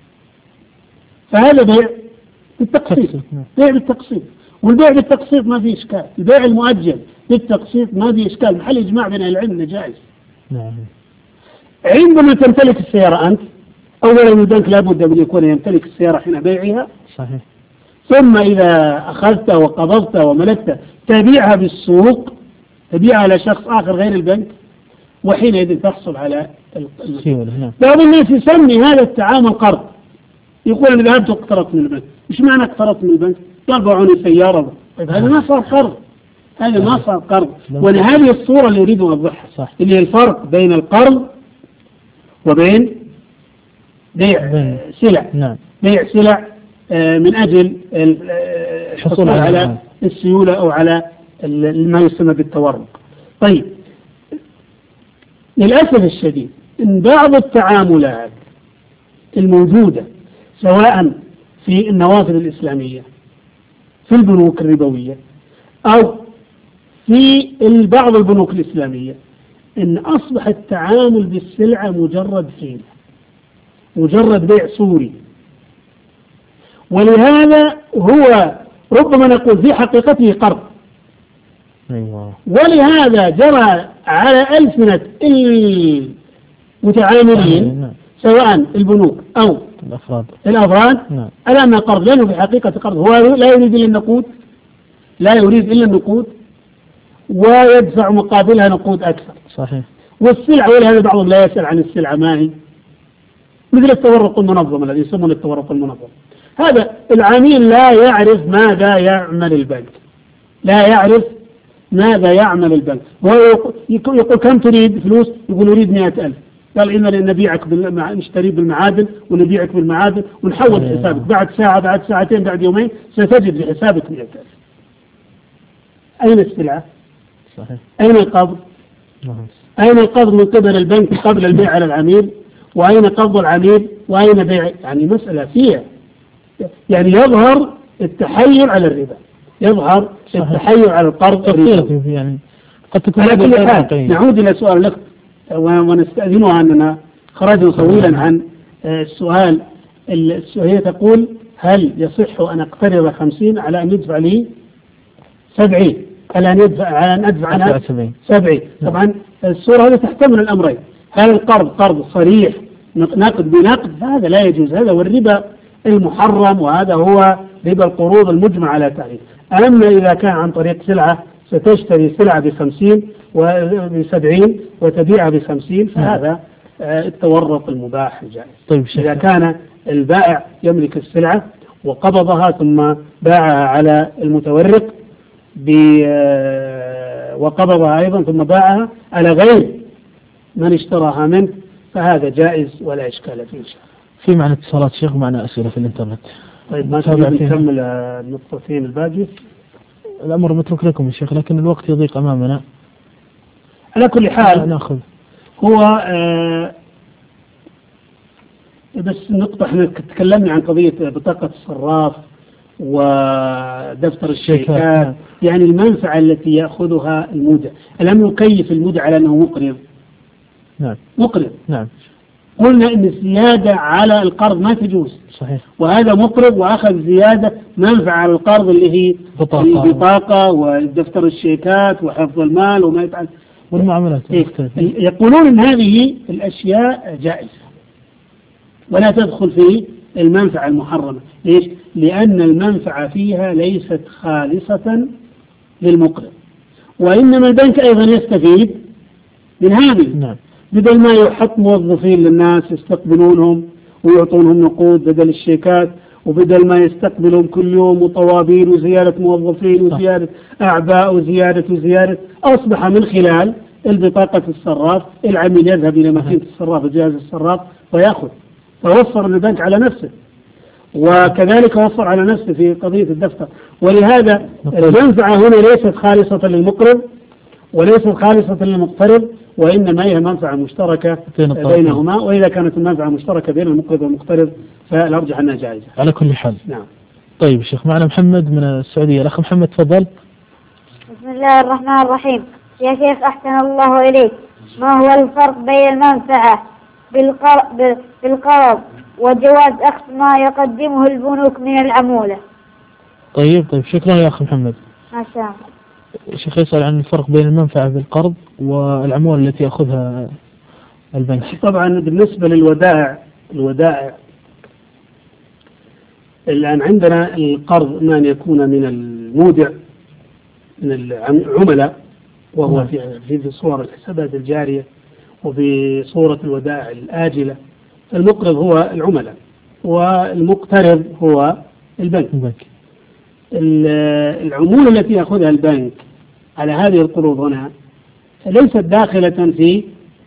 فهذا بيع بالتقسيط. بيع بالتقسيط، والبيع بالتقسيط ما في إشكال. البيع المؤجل بالتقسيط ما في إشكال، محل إجماع بين العلم إنه جائز. نعم. عندما تمتلك السيارة أنت، أولا البنك لابد أن يكون يمتلك السيارة حين بيعها، صحيح. ثم إذا أخذت وقبضت وملكت تبيعها بالسوق، تبيعها على شخص آخر غير البنك، وحينئذ تحصل على السيولة. بعض الناس يسمي هذا التعامل قرض، يقول أنا ذهبت واقترضت من البنك. مش معنى اقترضت من البنك؟ قال باعوني سيارة. طيب هذا ما صار قرض، هذا ما صار قرض. ولهذه الصورة اللي أريد أن أوضحها، اللي هي الفرق بين القرض وبين بيع سلع. نعم. بيع سلع من أجل الحصول على السيولة أو على ما يسمى بالتورق. طيب للأسف الشديد إن بعض التعاملات الموجودة سواء في النوافذ الإسلامية في البنوك الربوية أو في بعض البنوك الإسلامية، إن أصبح التعامل بالسلعة مجرد حيلة، مجرد بيع صوري. ولهذا هو ربما نقول في حقيقته قرض. أيوة. ولهذا جرى على ألسنة المتعاملين سواء البنوك أو الأفراد الأفراد نعم. على أن قرض، لأنه في حقيقة قرض. هو لا يريد إلا النقود، لا يريد إلا النقود، ويدفع مقابلها نقود أكثر. صحيح. والسلعة، ولهذا بعضهم لا يسأل عن السلعة ما هي، مثل التورق المنظم الذي يسمونه التورق المنظم. هذا العميل لا يعرف ماذا يعمل البنك، لا يعرف ماذا يعمل البنك. هو يقول كم تريد فلوس؟ يقول أريد مئة ألف. قال إن نبيعك بالمع... نشتري بالمعادن ونبيعك بالمعادن ونحول حسابك بعد ساعة بعد ساعتين بعد يومين ستجد في حسابك مئة ألف. أين السلعة؟ صحيح. أين القبض؟ أين القبض من قبل البنك قبل البيع على العميل؟ وأين قبض العميل؟ وأين بيع؟ يعني مسألة فيها يعني يظهر التحيل على الربا، يظهر صحيح. التحيل على القرض الربا. يعني قد تكون على كل حال نعود إلى سؤال لك ونستأذنها أننا خرجنا طويلا عن السؤال. هي تقول هل يصح أن أقترض خمسين على أن يدفع لي سبعين، على أن يدفع على أن أدفع أنا سبعين. طبعا الصورة هذه تحتمل الأمرين، هل القرض قرض صريح نقد بنقد، فهذا لا يجوز، هذا هو الربا المحرم، وهذا هو ربا القروض المجمع على تعريف. أما إذا كان عن طريق سلعة ستشتري سلعة بخمسين وبسبعين وتبيعها بخمسين، فهذا التورق المباح الجائز. طيب إذا كان البائع يملك السلعة وقبضها ثم باعها على المتورق وقبضها أيضا ثم باعها على غير من اشتراها منه، فهذا جائز ولا إشكال فيه. في معنى اتصالات شيخ ومعنى أسئلة في الإنترنت. طيب ما تريد نكمل النقطتين الباقي؟ الأمر متروك لكم يا شيخ، لكن الوقت يضيق أمامنا. على كل حال نأخذ هو آه بس النقطة احنا تكلمنا عن قضية بطاقة الصراف ودفتر الشركات، يعني المنفعة التي يأخذها المودع. ألم نكيف المودع على أنه مقرض؟ نعم مقرض. نعم. قلنا إن الزيادة على القرض ما تجوز. صحيح. وهذا مقرض وأخذ زيادة منفعة على القرض اللي هي بطاقة, البطاقة ودفتر الشيكات وحفظ المال وما يفعل والمعاملات. إيه؟ يقولون إن هذه الأشياء جائزة ولا تدخل في المنفعة المحرمة. ليش؟ لأن المنفعة فيها ليست خالصة للمقرض، وإنما البنك أيضا يستفيد من هذه. نعم. بدل ما يحط موظفين للناس يستقبلونهم ويعطونهم نقود بدل الشيكات، وبدل ما يستقبلهم كل يوم وطوابين وزيادة موظفين وزيادة أعباء وزيادة وزيادة، أصبح من خلال البطاقة الصراف العميل يذهب إلى ماكينة الصراف وجهاز الصراف ويأخذ، فوفر البنك على نفسه، وكذلك وفر على نفسه في قضية الدفتر. ولهذا المنفعة هنا ليست خالصة للمقرض، وليست خالصة للمقترض، وإنما هي منفعة مشتركة بينهما، وإذا كانت المنفعة مشتركة بين المقرض والمقترض فالأرجح أنها جائزة على كل حال. نعم. طيب شيخ، معنا محمد من السعودية. الأخ محمد تفضل. بسم الله الرحمن الرحيم. يا شيخ أحسن الله إليك، ما هو الفرق بين المنفعة بالقرض وجواز أخذ ما يقدمه البنوك من العمولة؟ طيب طيب شكرا يا أخ محمد. ما شاء الله. الشيخ يسأل عن الفرق بين المنفعة بالقرض والعمولة التي يأخذها البنك. طبعا بالنسبة للودائع الودائع الآن عندنا القرض ما أن يكون من المودع من العملاء، وهو في في صور الحسابات الجارية وفي صورة الودائع الآجلة. المقرض هو العملاء والمقترض هو البنك. البنك. العمولة التي يأخذها البنك على هذه القروض هنا ليست داخلة في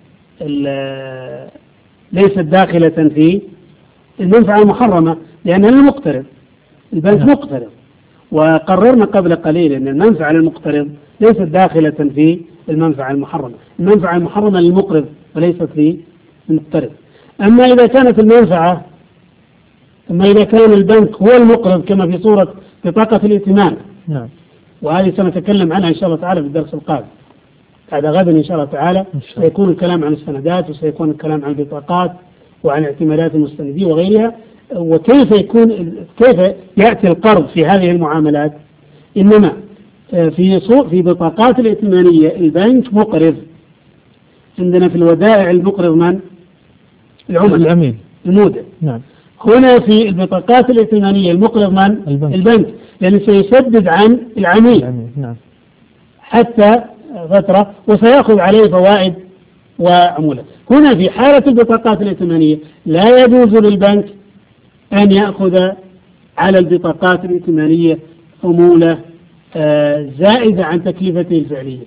ليست داخلة في المنفعة المحرمة، لأنها المقترض. البنك مقترض، وقررنا قبل قليل أن المنفعة للمقترض ليست داخلة في المنفعة المحرمة. المنفعة المحرمة للمقرض وليست في المقترض. أما إذا كانت المنفعة أما إذا كان البنك هو المقرض كما في صورة بطاقة الائتمان، نعم، وهذه سنتكلم عنها إن شاء الله تعالى في الدرس القادم بعد غدا إن شاء الله تعالى. سيكون الكلام عن السندات، وسيكون الكلام عن البطاقات وعن اعتمادات المستندين وغيرها، وكيف يكون كيف يأتي القرض في هذه المعاملات. إنما في صور في بطاقات الائتمانية البنك مقرض. عندنا في الودائع المقرض من؟ العملاء، العميل، المودع. نعم. هنا في البطاقات الائتمانية المقرض من؟ البنك, البنك. لأنه سيسدد عن العميل, العميل. نعم. حتى فترة وسيأخذ عليه فوائد وعمولة. هنا في حالة البطاقات الائتمانية لا يجوز للبنك أن يأخذ على البطاقات الائتمانية عمولة زائدة عن تكلفته الفعلية.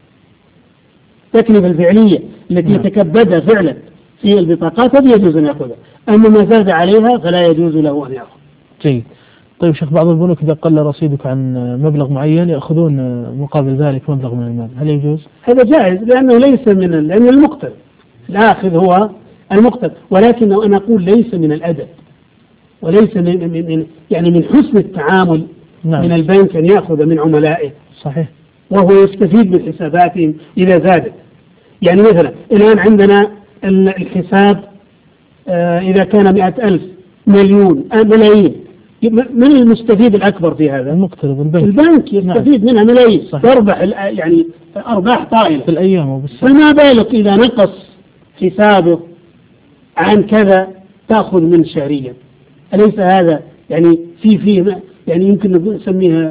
التكلفة الفعلية التي نعم. يتكبدها فعلا في البطاقات هذه يجوز أن يأخذها، أما ما زاد عليها فلا يجوز له أن يأخذ. جيد. طيب شيخ، بعض البنوك إذا قل رصيدك عن مبلغ معين يأخذون مقابل ذلك مبلغ من المال، هل يجوز؟ هذا جائز لأنه ليس من لأن المقترض الآخذ هو المقترض، ولكنه أنا أقول ليس من الأدب وليس من, من يعني من حسن التعامل. نعم. من البنك أن يأخذ من عملائه. صحيح. وهو يستفيد من حساباتهم إذا زادت. يعني مثلا الآن عندنا الحساب آه إذا كان مئة ألف مليون آه ملايين، من المستفيد الأكبر في هذا؟ المقترض البنك. البنك يستفيد. نعم. منها ملايين. تربح يعني أرباح طائلة في الأيام وبالسنة. فما بالك إذا نقص حسابه عن كذا تأخذ من شهريا؟ أليس هذا يعني في فيه يعني يمكن نسميها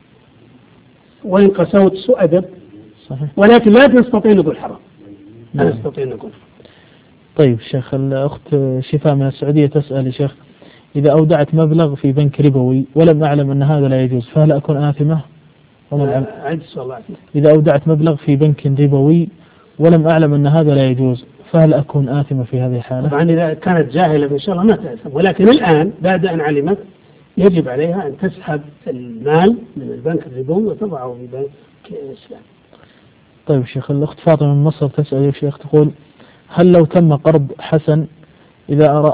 وإن قسوت سوء أدب؟ صحيح. ولكن لا تستطيع نقول حرام. لا نعم. نستطيع نقول. طيب شيخ، الأخت شفاء من السعودية تسأل يا شيخ، إذا أودعت مبلغ في بنك ربوي ولم أعلم أن هذا لا يجوز فهل أكون آثمة؟ عد الله. إذا أودعت مبلغ في بنك ربوي ولم أعلم أن هذا لا يجوز فهل أكون آثمة في هذه الحالة؟ طبعا إذا كانت جاهلة إن شاء الله ما تأثم، ولكن الآن بعد أن علمت يجب عليها أن تسحب المال من البنك الربوي وتضعه في بنك الإسلام. طيب شيخ، الأخت فاطمة من مصر تسأل يا شيخ، تقول هل لو تم قرض حسن إذا أرى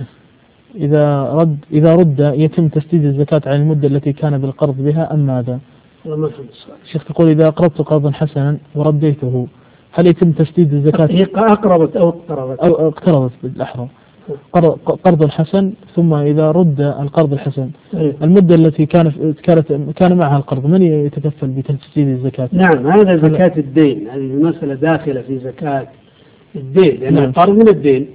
إذا رد إذا رد يتم تسديد الزكاة على المدة التي كان بالقرض بها أم ماذا؟ ما فهمت السؤال. شيخ تقول إذا أقرضت قرضا حسنا ورديته هل يتم تسديد الزكاة؟ هي أقربت أو اقتربت أو اقتربت بالأحرى. قرض حسن ثم إذا رد القرض الحسن المدة التي كان كانت كان معها القرض من يتكفل بتسديد الزكاة؟ نعم، هذا زكاة الدين. هذه المسألة داخلة في زكاة الدين لأن نعم. القرض من الدين،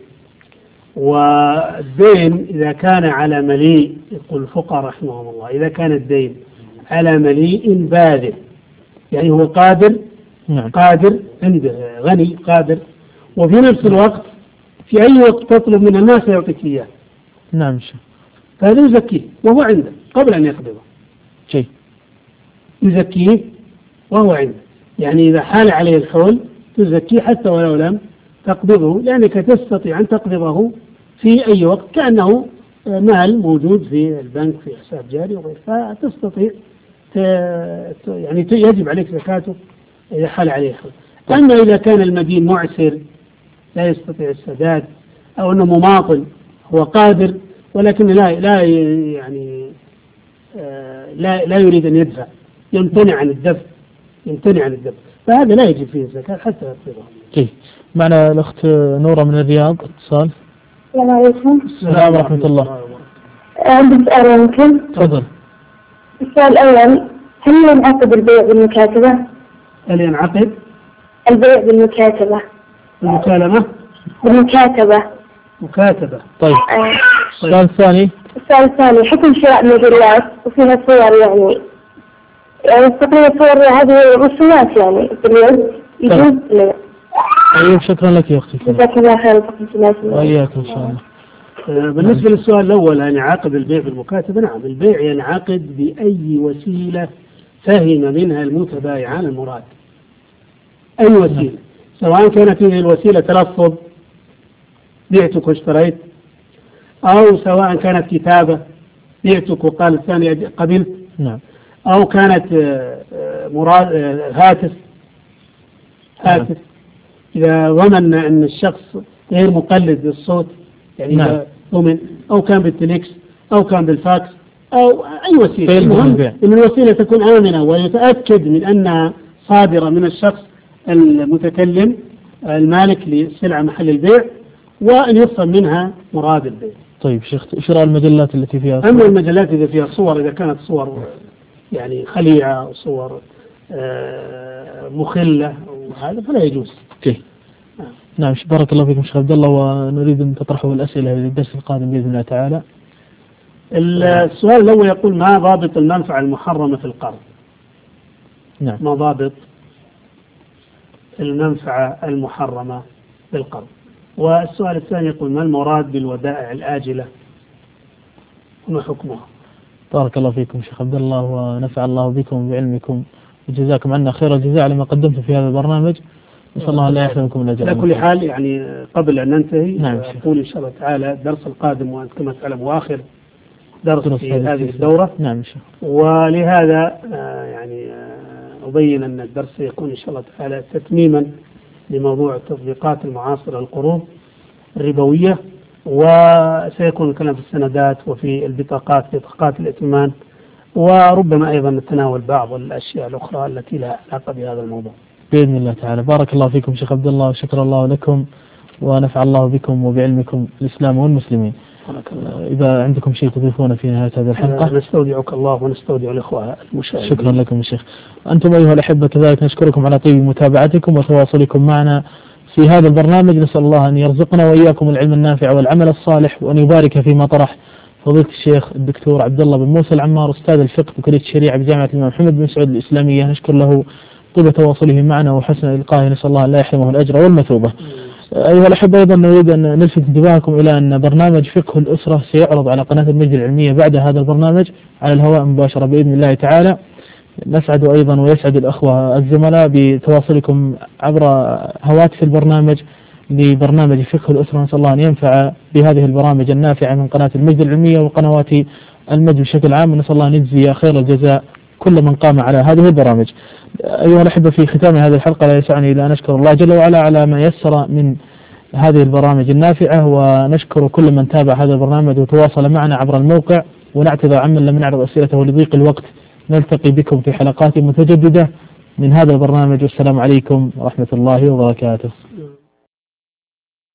والدين إذا كان على مليء يقول الفقهاء رحمهم الله إذا كان الدين على مليء باذل يعني هو قادر. نعم. قادر عنده غني قادر، وفي نفس الوقت في أي وقت تطلب من الناس يعطيك إياه. نعم شيخ. فهذا يزكيه وهو عنده قبل أن يقبضه. شيء يزكيه وهو عنده، يعني إذا حال عليه الحول تزكيه حتى ولو لم تقبضه، لأنك تستطيع أن تقبضه في أي وقت كأنه مال موجود في البنك في حساب جاري وغيره، فتستطيع يعني يجب عليك زكاته إذا حال عليه حول. أما إذا كان المدين معسر لا يستطيع السداد، أو أنه مماطل هو قادر ولكن لا لا يعني لا لا يريد أن يدفع، يمتنع عن الدفع يمتنع عن الدفع فهذا لا يجب فيه الزكاة حتى يصيره. طيب معنا الأخت نورة من الرياض اتصال. السلام عليكم. السلام ورحمة الله. عندي سؤال ممكن؟ تفضل. السؤال الأول، هل ينعقد البيع بالمكاتبة؟ هل ينعقد البيع بالمكاتبة؟ المكالمة بالمكاتبة. مكاتبة. طيب آه. السؤال الثاني. السؤال الثاني، حكم شراء مجلات وفيها صور يعني يعني تقريبا صور هذه رسومات يعني باليد يجوز؟ لا. طيب شكرا لك يا أختي. جزاك الله خير. وإياك إن شاء الله. بالنسبة للسؤال الأول، أن ينعقد البيع بالمكاتبة، نعم البيع ينعقد بأي وسيلة فهم منها المتبايعان المراد. أي وسيلة، سواء كانت هذه الوسيلة تلفظ بعتك واشتريت، أو سواء كانت كتابة بعتك وقال الثاني قبلت، نعم، أو كانت مراد هاتف هاتف إذا ضمن أن الشخص غير مقلد للصوت يعني نعم. ضمن، أو كان بالتليكس أو كان بالفاكس أو أي وسيلة، المهم أن الوسيلة تكون آمنة ويتأكد من أنها صادرة من الشخص المتكلم المالك للسلعة محل البيع، وأن يفهم منها مراد البيع. طيب شيخ، شراء المجلات التي فيها صور. أما المجلات إذا فيها صور، إذا كانت صور يعني خليعة أو صور آه مخلة وهذا فلا يجوز. اوكي. نعم بارك الله فيكم شيخ عبد الله، ونريد أن تطرحوا الأسئلة في الدرس القادم بإذن الله تعالى. السؤال الأول يقول: ما ضابط المنفعة المحرمة في القرض؟ نعم. ما ضابط المنفعة المحرمة في القرض؟ والسؤال الثاني يقول: ما المراد بالودائع الآجلة وما حكمها؟ بارك الله فيكم شيخ عبد الله، ونفع الله بكم بعلمكم، وجزاكم عنا خير الجزاء على ما قدمتم في هذا البرنامج. نسأل الله أن لا يحرمكم الأجر. على كل حال يعني قبل أن ننتهي، نعم أقول إن شاء الله تعالى الدرس القادم، وأنت كما تعلم آخر درس في هذه هذه الدورة. نعم شيخ. ولهذا يعني أبين أن الدرس سيكون إن شاء الله تعالى تتميما لموضوع التطبيقات المعاصرة للقروض الربوية، وسيكون الكلام في السندات وفي البطاقات بطاقات الائتمان، وربما أيضا نتناول بعض الأشياء الأخرى التي لها علاقة بهذا الموضوع بإذن الله تعالى. بارك الله فيكم شيخ عبد الله، وشكر الله لكم، ونفع الله بكم وبعلمكم الإسلام والمسلمين. إذا عندكم شيء تضيفونه في نهاية هذه الحلقة. نستودعك الله ونستودع الإخوة المشاهدين. شكرا لكم يا شيخ. أنتم أيها الأحبة كذلك نشكركم على طيب متابعتكم وتواصلكم معنا في هذا البرنامج. نسأل الله أن يرزقنا وإياكم العلم النافع والعمل الصالح، وأن يبارك فيما طرح فضيلة الشيخ الدكتور عبد الله بن موسى العمار، أستاذ الفقه بكلية الشريعة بجامعة الإمام محمد بن سعود الإسلامية. نشكر له طيب تواصله معنا وحسن إلقائه، نسأل الله أن لا يحرمه الأجر والمثوبة. أيها الأحبة أيضا نريد أن نلفت انتباهكم إلى أن برنامج فقه الأسرة سيعرض على قناة المجد العلمية بعد هذا البرنامج على الهواء مباشرة بإذن الله تعالى. نسعد أيضا ويسعد الأخوة الزملاء بتواصلكم عبر هواتف البرنامج لبرنامج فقه الأسرة. نسأل الله أن ينفع بهذه البرامج النافعة من قناة المجد العلمية وقنوات المجد بشكل عام، ونسأل الله أن يجزي خير الجزاء كل من قام على هذه البرامج. أيها الأحبة، في ختام هذه الحلقة لا يسعني إلا أن أشكر الله جل وعلا على ما يسر من هذه البرامج النافعة، ونشكر كل من تابع هذا البرنامج وتواصل معنا عبر الموقع، ونعتذر عمن لم نعرض أسئلته لضيق الوقت. نلتقي بكم في حلقات متجددة من هذا البرنامج، والسلام عليكم ورحمة الله وبركاته.